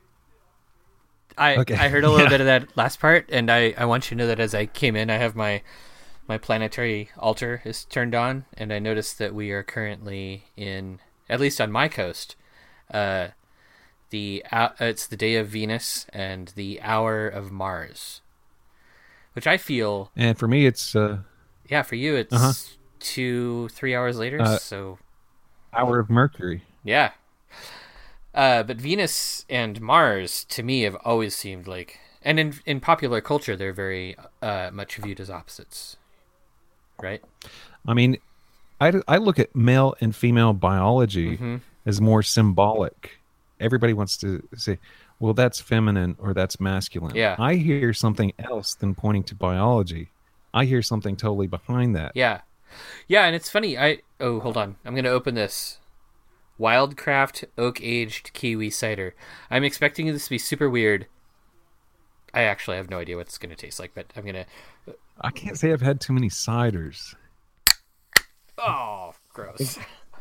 I Okay. I heard a little Yeah. bit of that last part, and I, I want you to know that as I came in, I have my my planetary altar is turned on, and I noticed that we are currently in, at least on my coast, uh, the uh, it's the day of Venus and the hour of Mars, which I feel, And for me, it's uh, yeah, for you it's Uh-huh. two three hours later, Uh, so hour of Mercury. yeah. Uh, but Venus and Mars, to me, have always seemed like, and in in popular culture, they're very uh, much viewed as opposites, right? I mean, I, I look at male and female biology Mm-hmm. as more symbolic. Everybody wants to say, well, that's feminine or that's masculine. Yeah. I hear something else than pointing to biology. I hear something totally behind that. Yeah, yeah, and it's funny. I oh, hold on, I'm gonna open this Wildcraft Oak Aged Kiwi Cider. I'm expecting this to be super weird. I actually have no idea what it's gonna taste like, but I'm gonna. I can't say I've had too many ciders. Oh, gross.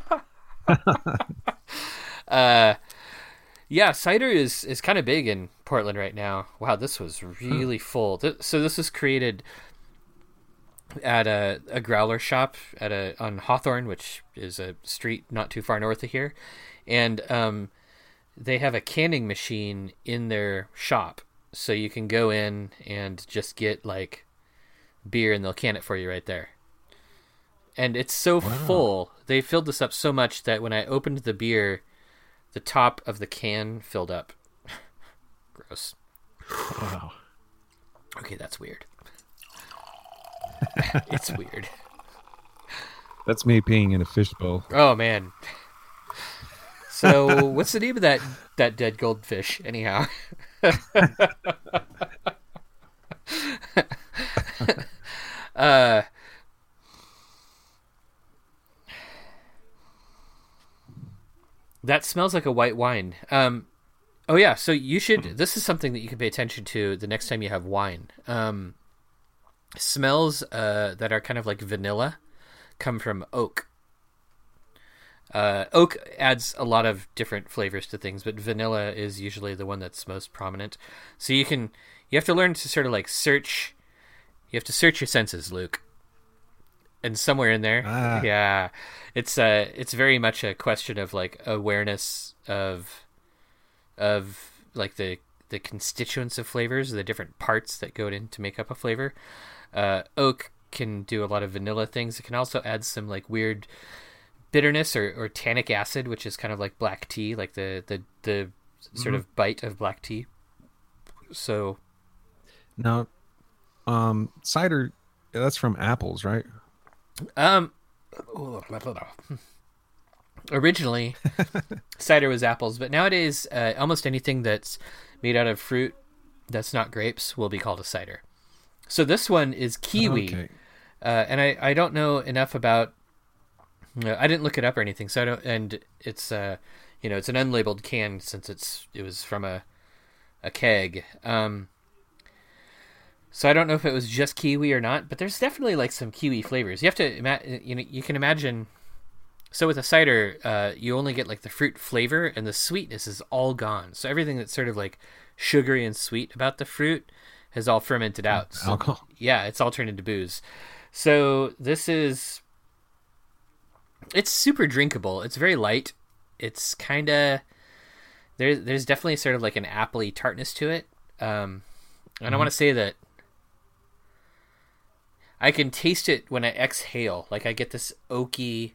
uh, yeah, cider is is kind of big in Portland right now. Wow, this was really full. Th- so this was created at a, a growler shop at a on Hawthorne, which is a street not too far north of here, and um, they have a canning machine in their shop, so you can go in and just get like beer, and they'll can it for you right there. And it's so full. They filled this up so much that when I opened the beer, the top of the can filled up. Gross. Wow. Okay, that's weird. It's weird. That's me peeing in a fishbowl. Oh man. So what's the name of that that dead goldfish anyhow? uh That smells like a white wine. Um oh yeah, so you should this is something that you can pay attention to the next time you have wine. Um smells uh that are kind of like vanilla come from oak. Uh, oak adds a lot of different flavors to things, but vanilla is usually the one that's most prominent. So you can, you have to learn to sort of like search, you have to search your senses, Luke. And somewhere in there, Ah. yeah, it's uh, it's very much a question of like awareness of, of like the the constituents of flavors, the different parts that go in to make up a flavor. Uh, oak can do a lot of vanilla things. It can also add some like weird bitterness or, or tannic acid, which is kind of like black tea, like the the, the sort Mhm. of bite of black tea. So Now, um, cider, that's from apples, right? um originally cider was apples, but nowadays uh, almost anything that's made out of fruit that's not grapes will be called a cider. So this one is kiwi. Okay. Uh, and I, I don't know enough about. Uh, I didn't look it up or anything, so I don't. And it's uh, you know, it's an unlabeled can since it's it was from a a keg. Um, so I don't know if it was just kiwi or not, but there's definitely like some kiwi flavors. You have to ima- you know you can imagine. So with a cider, uh, you only get like the fruit flavor, and the sweetness is all gone. So everything that's sort of like sugary and sweet about the fruit has all fermented out. So, Alcohol. yeah, it's all turned into booze. So this is, it's super drinkable. It's very light. It's kind of, there, there's definitely sort of like an appley tartness to it. Um, and I want to say that I can taste it when I exhale. Like I get this oaky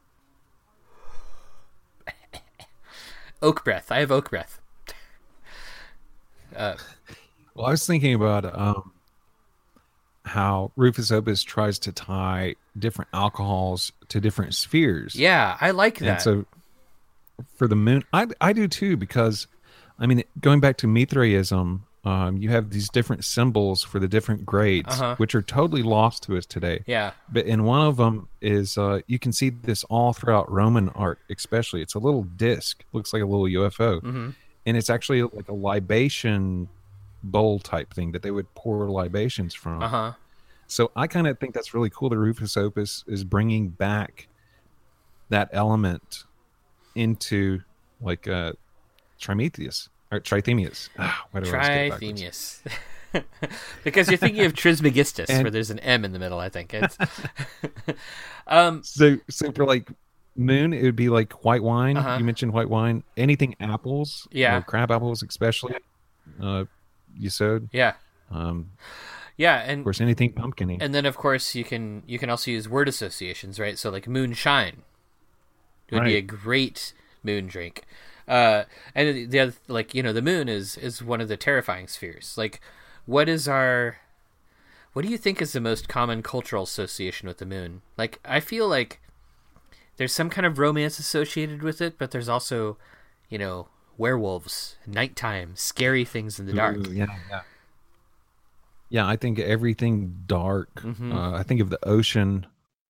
oak breath. I have oak breath. Uh, Well, I was thinking about um, how Rufus Opus tries to tie different alcohols to different spheres. Yeah, I like that. And so for the moon, I I do too, because I mean, going back to Mithraism, um, you have these different symbols for the different grades, Uh-huh. which are totally lost to us today. Yeah. But in one of them is uh, you can see this all throughout Roman art, especially. It's a little disc, looks like a little U F O, Mm-hmm. and it's actually like a libation bowl type thing that they would pour libations from. Uh-huh. So I kind of think that's really cool that Rufus Opus is bringing back that element into like uh, Trimetheus or Trithemius. Ah, why do I always get it backwards? Trithemius. Because you're thinking of Trismegistus, And- where there's an M in the middle, I think. It's... um, So, so for like moon, it would be like white wine. Uh-huh. You mentioned white wine. Anything apples, Yeah. or crab apples, especially. Uh, Yesod. yeah. Um, Yeah, of and course, anything pumpkiny. and then of course you can you can also use word associations, right? So like moonshine would be a Right. great moon drink. Uh, and the- the other, like, you know, the moon is is one of the terrifying spheres. Like, what is our what do you think is the most common cultural association with the moon? Like, I feel like there's some kind of romance associated with it, but there's also, you know, werewolves, nighttime, scary things in the dark. Ooh, yeah, yeah. Yeah, I think everything dark. Mhm. Uh, I think of the ocean.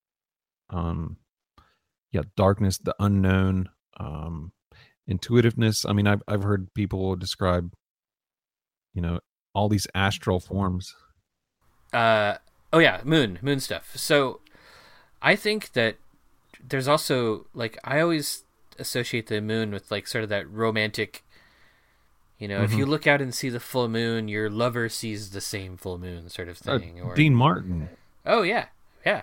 Um, yeah, darkness, the unknown, um, intuitiveness. I mean, I've I've heard people describe, you know, all these astral forms. Uh, oh yeah, moon, moon stuff. So I think that there's also, like, I always associate the moon with like sort of that romantic, you know, if you look out and see the full moon, your lover sees the same full moon sort of Uh, thing. or Dean Martin. oh yeah, yeah.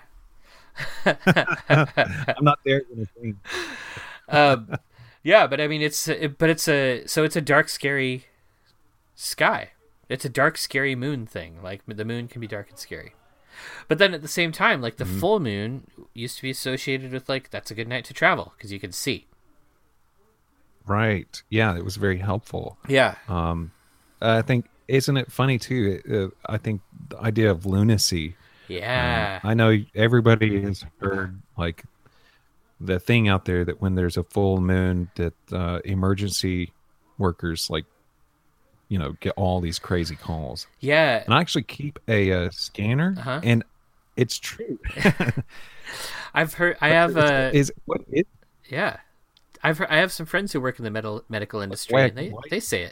I'm not there when it's raining. um, yeah, but I mean, it's it, but it's a so it's a dark, scary sky. It's a dark, scary moon thing. Like, the moon can be dark and scary. But then at the same time, like, the full moon used to be associated with, like, that's a good night to travel because you can see. Right. Yeah, it was very helpful. Yeah. Um, I think, isn't it funny too? Uh, I think the idea of lunacy. Yeah. Um, I know everybody has heard like the thing out there that when there's a full moon, that uh, emergency workers like, you know, get all these crazy calls. yeah. And I actually keep a uh, scanner, Uh-huh. and it's true. I've heard. I have. Uh, is what it yeah. I've. Heard, I have some friends who work in the medical medical industry, Why- and they why- they say it.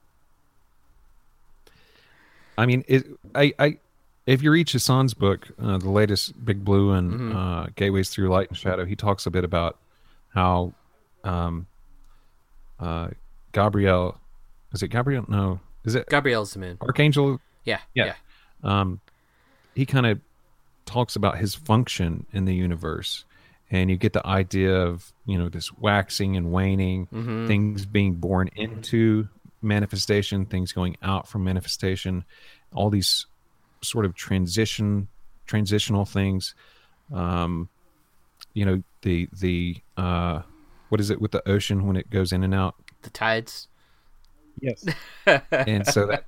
I mean, it, I, I, if you read Hassan's book, uh, the latest Big Blue and Mm-hmm. uh, Gateways Through Light and Shadow, he talks a bit about how um, uh, Gabriel, is it Gabriel? No, is it Gabrielle's the moon. Archangel? Yeah. Yeah. Um, he kind of talks about his function in the universe, and you get the idea of, you know, this waxing and waning, Mm-hmm. things being born into manifestation, things going out from manifestation, all these sort of transition transitional things. Um, you know, the the uh, what is it with the ocean when it goes in and out? The tides. Yes. And so that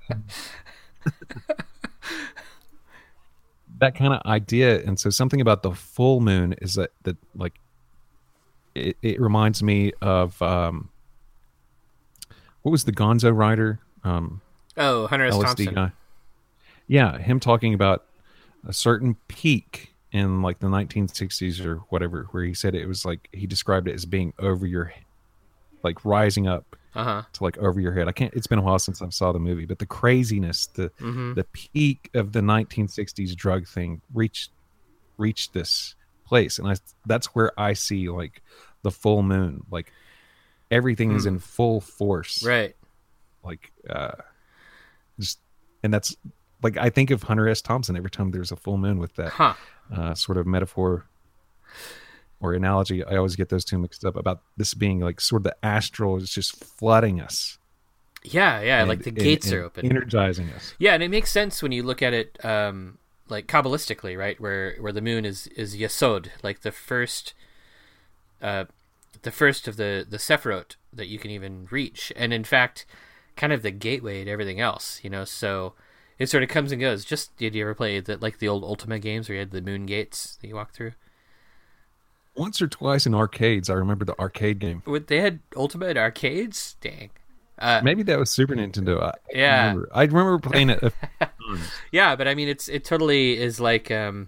that kind of idea, and so something about the full moon is that that like it, it reminds me of um what was the Gonzo writer, um Oh, Hunter S. L S D Thompson. guy? Yeah, him talking about a certain peak in like the nineteen sixties or whatever, where he said it was like, he described it as being over your, like rising up Uh huh. to like over your head. I can't. It's been a while since I saw the movie, but the craziness, the Mm-hmm. the peak of the nineteen sixties drug thing reached reached this place, and I that's where I see like the full moon, like everything is in full force, Right. like uh, just, and that's like I think of Hunter S. Thompson every time there's a full moon with that Huh. uh, sort of metaphor or analogy. I always get those two mixed up about this being like sort of the astral is just flooding us. Yeah. Yeah. and- like the and- gates and are open. energizing us. Yeah, and it makes sense when you look at it, um, like kabbalistically, right? Where where the moon is is Yesod, like the first, uh, the first of the the Sephiroth that you can even reach, and in fact, kind of the gateway to everything else. You know, so It sort of comes and goes. Just did you ever play the, like the old Ultima games where you had the moon gates that you walk through? Once or twice in arcades. I remember the arcade game. What, they had Ultima at arcades? Dang. Uh, Maybe that was Super Nintendo. I yeah. Remember. I remember playing it. A few times. Yeah, but I mean, it's it totally is like um,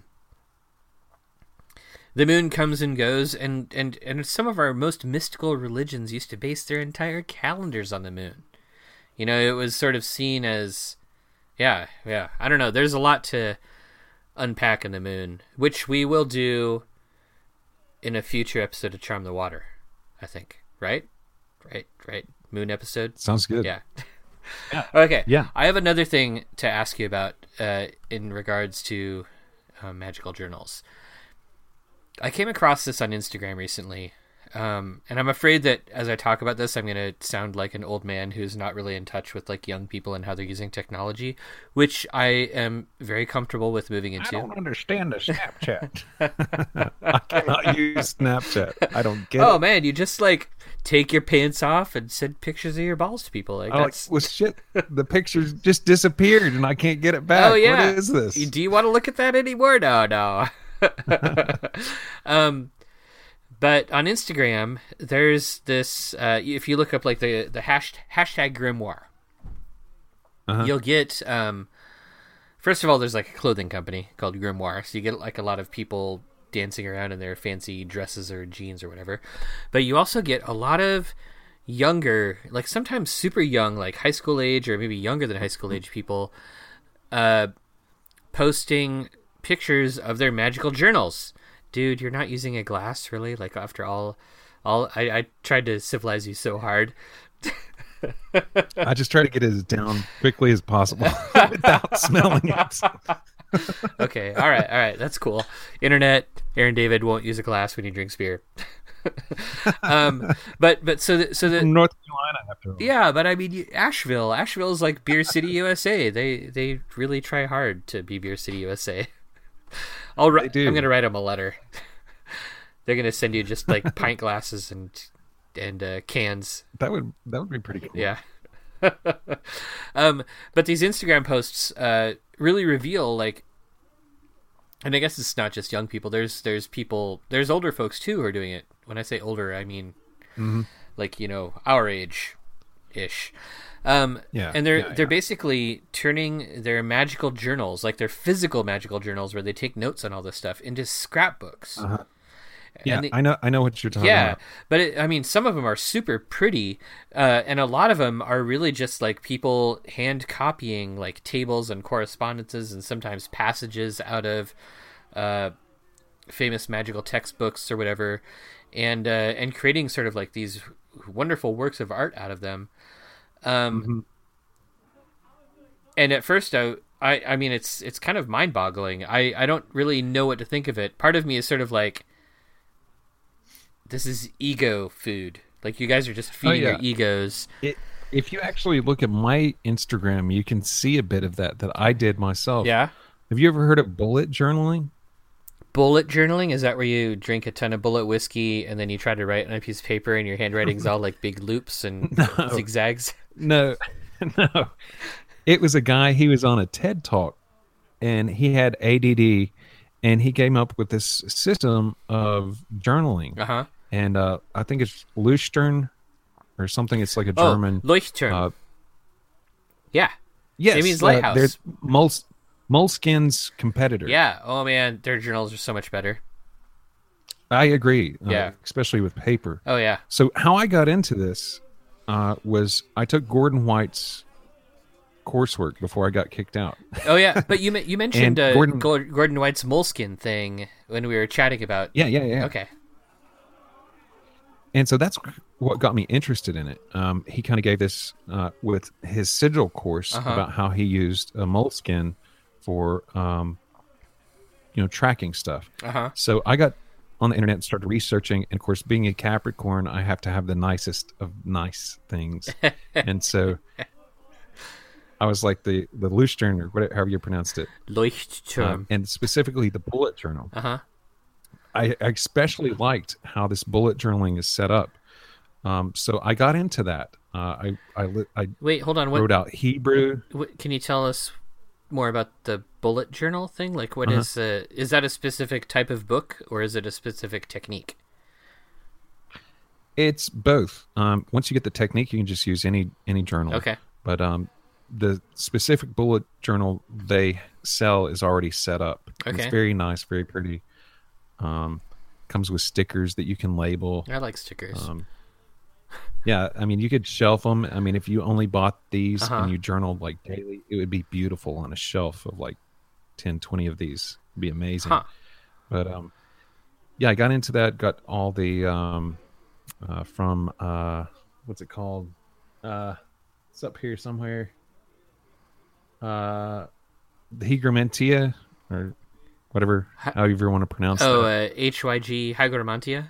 the moon comes and goes, and, and, and some of our most mystical religions used to base their entire calendars on the moon. You know, it was sort of seen as, yeah, yeah. I don't know. There's a lot to unpack in the moon, which we will do in a future episode of Charm the Water, I think. Right? Right, right. Moon episode. Sounds good. Yeah. Yeah. Okay. Yeah. I have another thing to ask you about uh, in regards to uh, magical journals. I came across this on Instagram recently, um, and I'm afraid that as I talk about this, I'm going to sound like an old man who's not really in touch with like young people and how they're using technology, which I am very comfortable with moving into. I don't understand the Snapchat. I cannot use Snapchat. I don't get oh it. man, you just like take your pants off and send pictures of your balls to people. Like, I'm like, that's... well, shit, the pictures just disappeared and I can't get it back. Oh yeah, What is this? Do you want to look at that anymore? No, no. um, but on Instagram, there's this. Uh, if you look up like the the hash, hashtag grimoire, Uh-huh. you'll get. Um, first of all, there's like a clothing company called Grimoire, so you get like a lot of people dancing around in their fancy dresses or jeans or whatever. But you also get a lot of younger, like sometimes super young, like high school age or maybe younger than high school age people, uh, posting pictures of their magical journals. Dude, you're not using a glass, really? Like after all, all I, I tried to civilize you so hard. I just try to get it as down quickly as possible without smelling it. Okay, all right, all right, that's cool. Internet, Aaron David won't use a glass when he drinks beer. um, but but so the, so the North Carolina, after all. yeah, but I mean you- Asheville, Asheville is like Beer City, U S A. They they really try hard to be Beer City, U S A. I'll write. They do. I'm gonna write them a letter. They're gonna send you just like pint glasses and and uh, cans. That would that would be pretty cool. Yeah. um, but these Instagram posts uh, really reveal like, and I guess it's not just young people. There's there's people, there's older folks too who are doing it. When I say older, I mean Mm-hmm. like you know our age, ish. Um, Yeah, and they're yeah, they're yeah. basically turning their magical journals, like their physical magical journals, where they take notes on all this stuff, into scrapbooks. Uh-huh. Yeah, And the- I know. I know what you're talking yeah, about. but it, I mean, some of them are super pretty, uh, and a lot of them are really just like people hand copying like tables and correspondences, and sometimes passages out of uh, famous magical textbooks or whatever, and uh, and creating sort of like these wonderful works of art out of them. Um, Mm-hmm. And at first, I, I, I mean, it's it's kind of mind-boggling. I, I don't really know what to think of it. Part of me is sort of like, this is ego food. Like you guys are just feeding yeah. your egos. It, if you actually look at my Instagram, you can see a bit of that that I did myself. Yeah. Have you ever heard of bullet journaling? Bullet journaling, is that where you drink a ton of bullet whiskey and then you try to write on a piece of paper and your handwriting's all like big loops and No. zigzags? No, no. It was a guy. He was on a TED Talk, and he had A D D, and he came up with this system of journaling. Uh huh. And uh, I think it's Leuchtturm or something. It's like a Oh, German. Leuchtturm. Uh, yeah. yes, It means uh, lighthouse. they're Moles, Moleskin's competitor. Yeah. Oh man, their journals are so much better. I agree. uh, Yeah. especially with paper. Oh yeah. So how I got into this uh, was I took Gordon White's coursework before I got kicked out. Oh yeah. But you you mentioned And uh, Gordon- Gordon, Gordon White's moleskin thing when we were chatting about. Yeah, yeah, yeah. Okay. And so that's what got me interested in it. Um, he kind of gave this uh, with his sigil course Uh-huh. about how he used a moleskin for, um, you know, tracking stuff. Uh huh. So I got on the internet and started researching. And of course, being a Capricorn, I have to have the nicest of nice things. And so I was like the the Leuchtturm or whatever, however you pronounced it, Leuchtturm. um, and specifically the bullet journal. Uh huh. I I especially liked how this bullet journaling is set up. Um, so I got into that. Uh, I I li- I Wait, hold on. What, wrote out Hebrew. what? Can you tell us more about the bullet journal thing? Like, what Uh-huh. is uh, is that a specific type of book, or is it a specific technique? It's both. Um, once you get the technique, you can just use any any journal. Okay. But um, the specific bullet journal they sell is already set up. Okay. It's very nice, very pretty. Um, comes with stickers that you can label. I like stickers. Um, yeah, I mean, you could shelf them. I mean, if you only bought these Uh-huh. and you journaled like daily, it would be beautiful on a shelf of like ten, twenty of these. It'd be amazing. Huh. But um, yeah, I got into that. Got all the um, uh, from uh, what's it called? Uh, it's up here somewhere. Uh, the Hygromantia or whatever, Hi- however you want to pronounce Oh, that. uh, H Y G Hygromantia?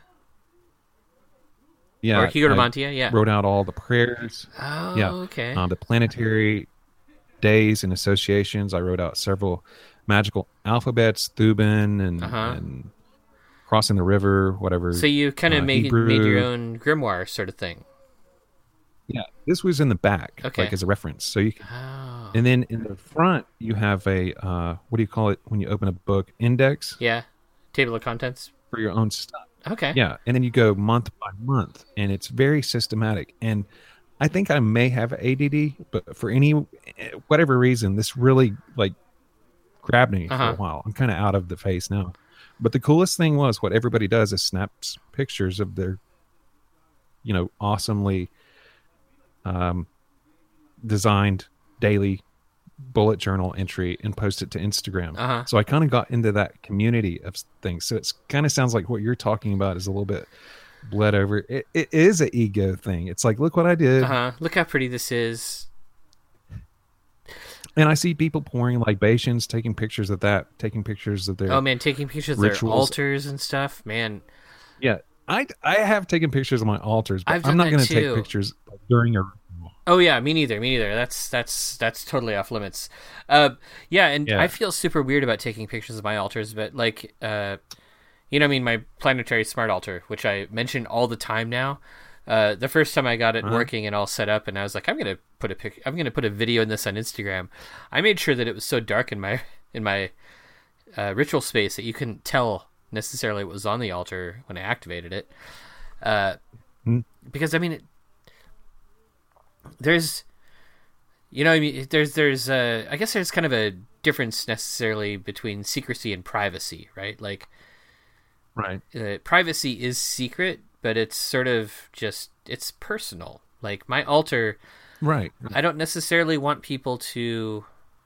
Yeah, or I Hygromantia, yeah. wrote out all the prayers. Oh, Yeah. okay. Uh, the planetary days and associations. I wrote out several magical alphabets, Thuban and, Uh-huh. and crossing the river, whatever. So you kind of uh, made, Hebrew. made your own grimoire sort of thing. Yeah, this was in the back, Okay. like as a reference. So you, can, Oh. and then in the front you have a uh, what do you call it when you open a book? Index Yeah. Table of contents. for your own stuff. Okay. Yeah, and then you go month by month, and it's very systematic. And I think I may have A D D, but for any whatever reason, this really like grabbed me Uh-huh. for a while. I'm kind of out of the phase now. But the coolest thing was what everybody does is snaps pictures of their, you know, awesomely um, designed daily bullet journal entry and post it to Instagram. Uh-huh. So I kind of got into that community of things. So it's kind of sounds like what you're talking about is a little bit bled over. It, it is an ego thing. It's like, look what I did. Uh-huh. Look how pretty this is. And I see people pouring libations, taking pictures of that, taking pictures of their. Oh, man, taking pictures of their Rituals. altars and stuff. Man, Yeah, I I have taken pictures of my altars, but I've done I'm not that going to take too. pictures during a. oh yeah, me neither. Me neither. That's that's that's totally off limits. Uh, yeah, and Yeah. I feel super weird about taking pictures of my altars, but like, uh, you know, what I mean, my planetary smart altar, which I mention all the time now. Uh, the first time I got it Uh-huh. working and all set up, and I was like, I'm gonna put a pic, I'm gonna put a video in this on Instagram. I made sure that it was so dark in my in my uh, ritual space that you couldn't tell necessarily what was on the altar when I activated it. Uh, Hmm. because I mean, it, there's, you know, I mean, there's there's uh, I guess there's kind of a difference necessarily between secrecy and privacy, right? Like, Right. uh, privacy is secret, but it's sort of just it's personal. Like my altar, Right. I don't necessarily want people to.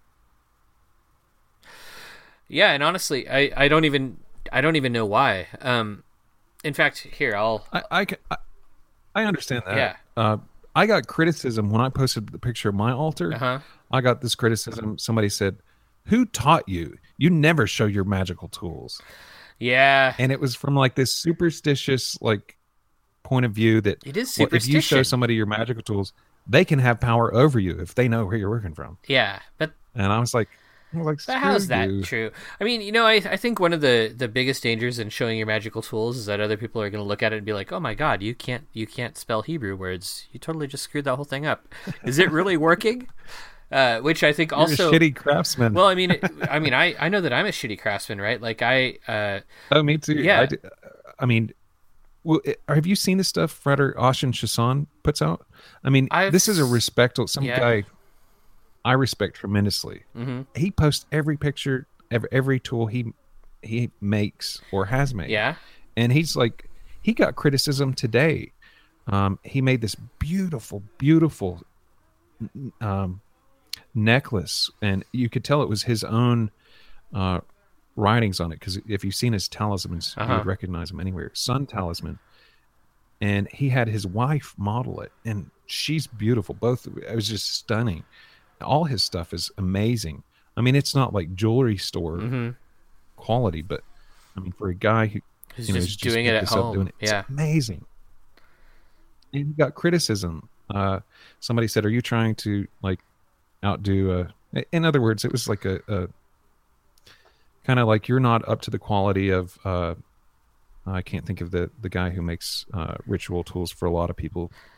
Yeah, and honestly, I, I don't even I don't even know why. Um, in fact, here I'll I I, ca- I, I understand that. Yeah. Uh, I got criticism when I posted the picture of my altar. Uh-huh. I got this criticism. Somebody said, "Who taught you? You never show your magical tools." yeah. And it was from like this superstitious like point of view that It is well, if you show superstition. somebody your magical tools, they can have power over you if they know where you're working from. Yeah, but And I was like, I was like, But how's "Screw that you." true? I mean, you know, I I think one of the, the biggest dangers in showing your magical tools is that other people are going to look at it and be like, "Oh my God, you can't you can't spell Hebrew words. You totally just screwed that whole thing up. Is it really working?" Uh, which I think You're also. a shitty craftsman. Well, I mean, it, I mean, I, I know that I'm a shitty craftsman, right? Like I, uh, oh, me too. yeah. I, d- I mean, well, it- have you seen the stuff Freder Oshin Chasson puts out? I mean, I've this is a s- respectful some yeah. guy I respect tremendously. mhm. He posts every picture, every, every tool he he makes or has made. yeah, And he's like, he got criticism today. Um, he made this beautiful, beautiful um, necklace, and you could tell it was his own uh, writings on it. Because if you've seen his talismans, you Uh-huh. would recognize him anywhere. Sun talisman, and he had his wife model it, and she's beautiful. Both, it was just stunning. All his stuff is amazing. I mean, it's not like jewelry store hmm quality, but I mean, for a guy who who's you know, just who's doing picked it at this up home? doing it, it's Yeah, amazing. And he got criticism. Uh, somebody said, "Are you trying to like outdo?" Uh, in other words, it was like a, a kind of like you're not up to the quality of. Uh, I can't think of the the guy who makes uh, ritual tools for a lot of people.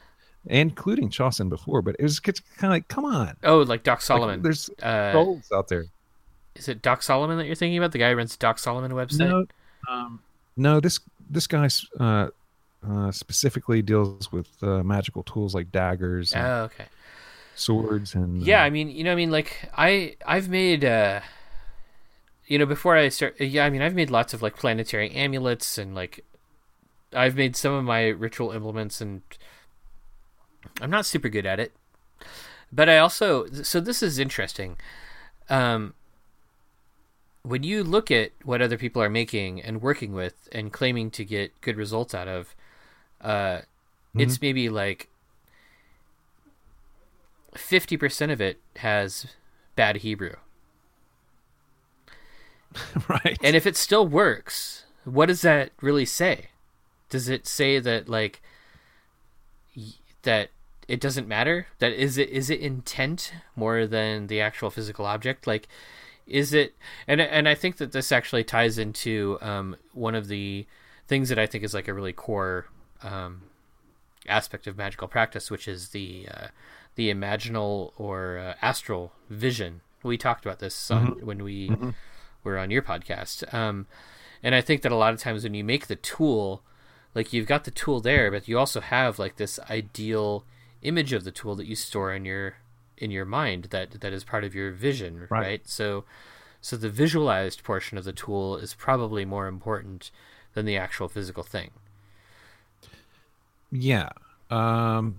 including Chaucer before, but it was kind of like, come on. Oh, like Doc Like, Solomon. there's uh, trolls out there. is it Doc Solomon that you're thinking about? The guy who runs the Doc Solomon website? No, um, no. This this guy uh, uh, specifically deals with uh, magical tools like daggers, and Oh, okay. swords, and Yeah, uh, I mean, you know, I mean, like I I've made, uh, you know, before I start, yeah, I mean, I've made lots of like planetary amulets, and like I've made some of my ritual implements, and I'm not super good at it. But I also, so this is interesting. Um, when you look at what other people are making and working with and claiming to get good results out of, uh, Mm-hmm. it's maybe like fifty percent of it has bad Hebrew. right. And if it still works, what does that really say? Does it say that like y- that it doesn't matter? That is it is it intent more than the actual physical object? Like is it and and I think that this actually ties into um, one of the things that I think is like a really core um, aspect of magical practice, which is the uh, the imaginal or uh, astral vision. We talked about this on, Mm-hmm. when we mm-hmm. were on your podcast. Um, and I think that a lot of times when you make the tool, like you've got the tool there, but you also have like this ideal image of the tool that you store in your in your mind that that is part of your vision, right? right? So so the visualized portion of the tool is probably more important than the actual physical thing. Yeah. Um,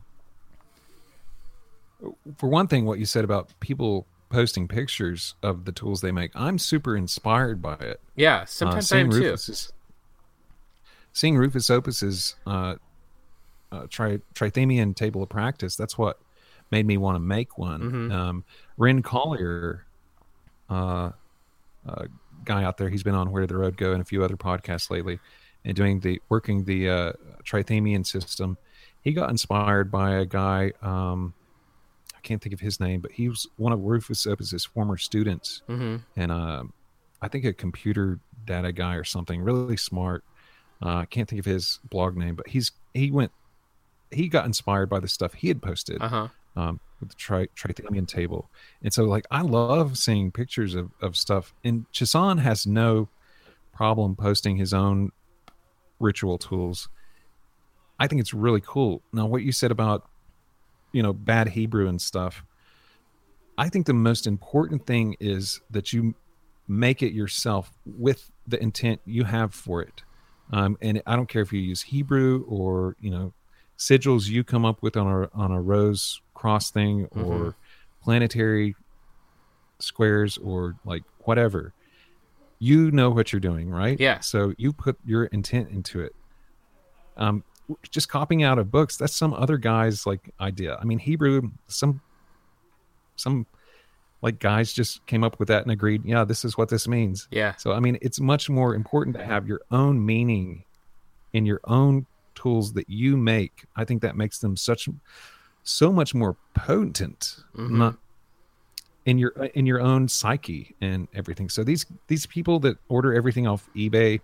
for one thing, what you said about people posting pictures of the tools they make, I'm super inspired by it. Yeah, sometimes uh, I am Rufus's, too. Seeing Rufus Opus's uh, uh, tri- Trithemian table of practice, that's what made me want to make one. Mm-hmm. Um, Ren Collier, uh, uh, guy out there, he's been on Where Did the Road Go and a few other podcasts lately, and doing the working the uh, Trithemian system. He got inspired by a guy, um, I can't think of his name, but he was one of Rufus Opus's former students, mm-hmm. and uh, I think a computer data guy or something, really smart. Uh, I can't think of his blog name, but he's he went he got inspired by the stuff he had posted uh-huh. um, with the tri- Trithemian table, and so like I love seeing pictures of of stuff. And Chisan has no problem posting his own ritual tools. I think it's really cool. Now, what you said about, you know, bad Hebrew and stuff, I think the most important thing is that you make it yourself with the intent you have for it. Um, and I don't care if you use Hebrew or, you know, sigils you come up with on a on a rose cross thing, or mm-hmm. planetary squares, or like whatever. You know what you're doing, right? Yeah. So you put your intent into it. Um, just copying out of books, that's some other guy's like idea. I mean, Hebrew, some some like guys just came up with that and agreed, yeah, this is what this means. Yeah. So I mean, it's much more important to have your own meaning in your own tools that you make. I think that makes them such so much more potent, mm-hmm. not in your in your own psyche and everything. So these these people that order everything off eBay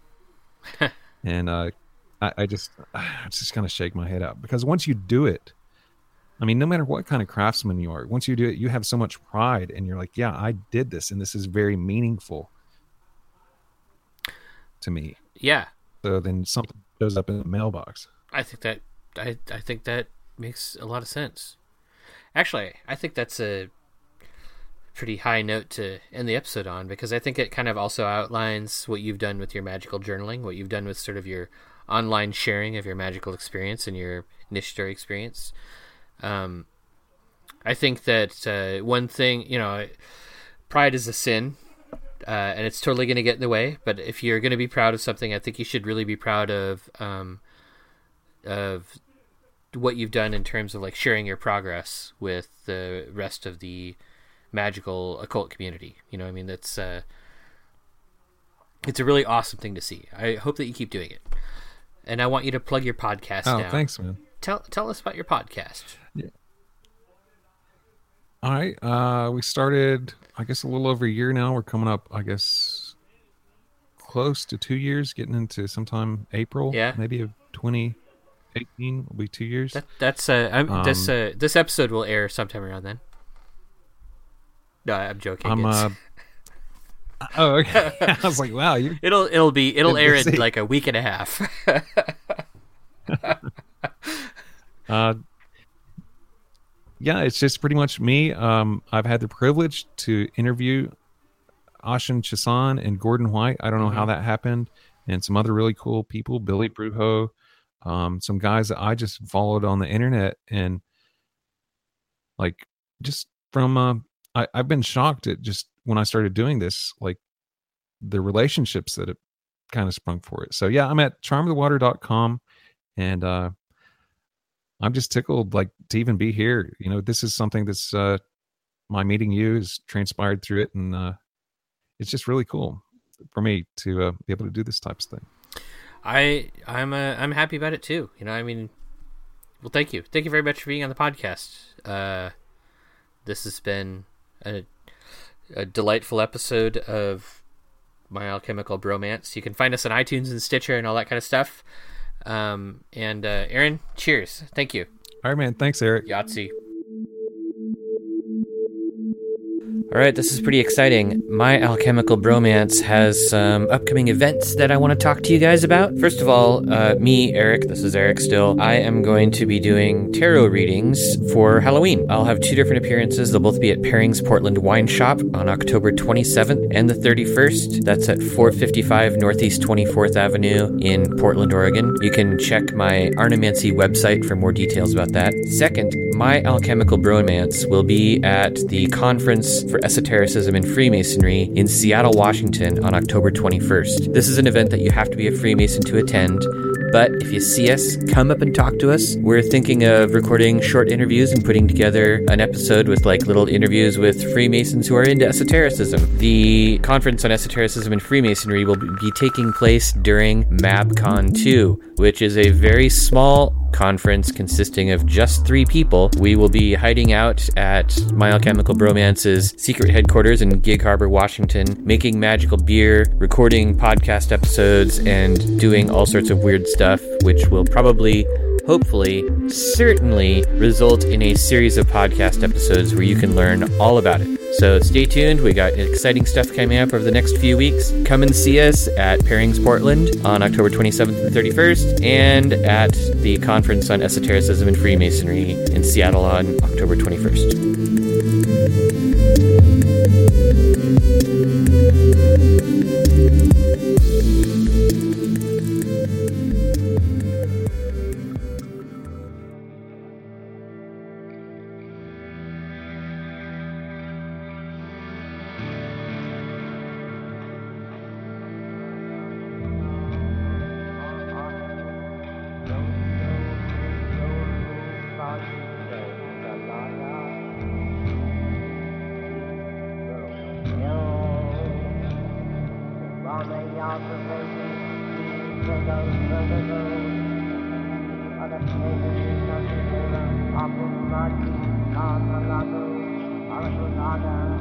and uh I, I just I just kind of shake my head out, because once you do it, I mean, no matter what kind of craftsman you are, once you do it, you have so much pride, and you're like, yeah, I did this, and this is very meaningful to me. Yeah. So then something shows up in the mailbox. I think that I I think that makes a lot of sense. Actually, I think that's a pretty high note to end the episode on, because I think it kind of also outlines what you've done with your magical journaling, what you've done with sort of your online sharing of your magical experience and your initiatory experience. Um, I think that uh, one thing, you know, pride is a sin, uh, and it's totally going to get in the way. But if you're going to be proud of something, I think you should really be proud of um, of what you've done in terms of like sharing your progress with the rest of the magical occult community. You know, I mean, that's uh, it's a really awesome thing to see. I hope that you keep doing it. And I want you to plug your podcast oh, now. Oh, thanks, man. Tell tell us about your podcast. Yeah. All right. Uh, we started, I guess, a little over a year now. We're coming up, I guess, close to two years, getting into sometime April, yeah. maybe of twenty eighteen will be two years. That, that's uh, I'm, Um, this uh, this episode will air sometime around then. No, I'm joking. I'm It's- uh. Oh, okay. I was like, wow, you. It'll it'll be it'll Been air in busy. like a week and a half. Uh, yeah, it's just pretty much me. Um, I've had the privilege to interview Ashen Chisan and Gordon White. I don't know how that happened, and some other really cool people, Billy Brujo, um, some guys that I just followed on the internet, and like just from uh, I, I've been shocked at just when I started doing this, like the relationships that have kind of sprung for it. So yeah, I'm at charm of the water dot com, and uh, I'm just tickled like to even be here. You know, this is something that's uh, my meeting you has transpired through it, and uh, it's just really cool for me to uh, be able to do this type of thing. I I'm uh, I'm happy about it too. You know, I mean, well, thank you, thank you very much for being on the podcast. Uh, this has been a, a delightful episode of My Alchemical Bromance. You can find us on iTunes and Stitcher and all that kind of stuff. Um, and uh, Aaron, cheers. Thank you. All right, man. Thanks, Eric. Yahtzee. All right, this is pretty exciting. My Alchemical Bromance has some upcoming events that I want to talk to you guys about. First of all, uh, me, Eric, this is Eric still, I am going to be doing tarot readings for Halloween. I'll have two different appearances. They'll both be at Pairings Portland Wine Shop on October twenty-seventh and the thirty-first. That's at four fifty-five Northeast twenty-fourth Avenue in Portland, Oregon. You can check my Arnemancy website for more details about that. Second, My Alchemical Bromance will be at the Conference for Esotericism and Freemasonry in Seattle, Washington on October twenty-first. This is an event that you have to be a Freemason to attend, but if you see us, come up and talk to us. We're thinking of recording short interviews and putting together an episode with like little interviews with Freemasons who are into esotericism. The Conference on Esotericism and Freemasonry will be taking place during MabCon two, which is a very small conference consisting of just three people. We will be hiding out at My Alchemical Bromance's secret headquarters in Gig Harbor, Washington, making magical beer, recording podcast episodes, and doing all sorts of weird stuff, which will probably, hopefully, certainly result in a series of podcast episodes where you can learn all about it. So stay tuned. We got exciting stuff coming up over the next few weeks. Come and see us at Pairings Portland on October twenty-seventh and thirty-first, and at the Conference on Esotericism and Freemasonry in Seattle on October twenty-first. Aku mati, kata lagu, aku ada.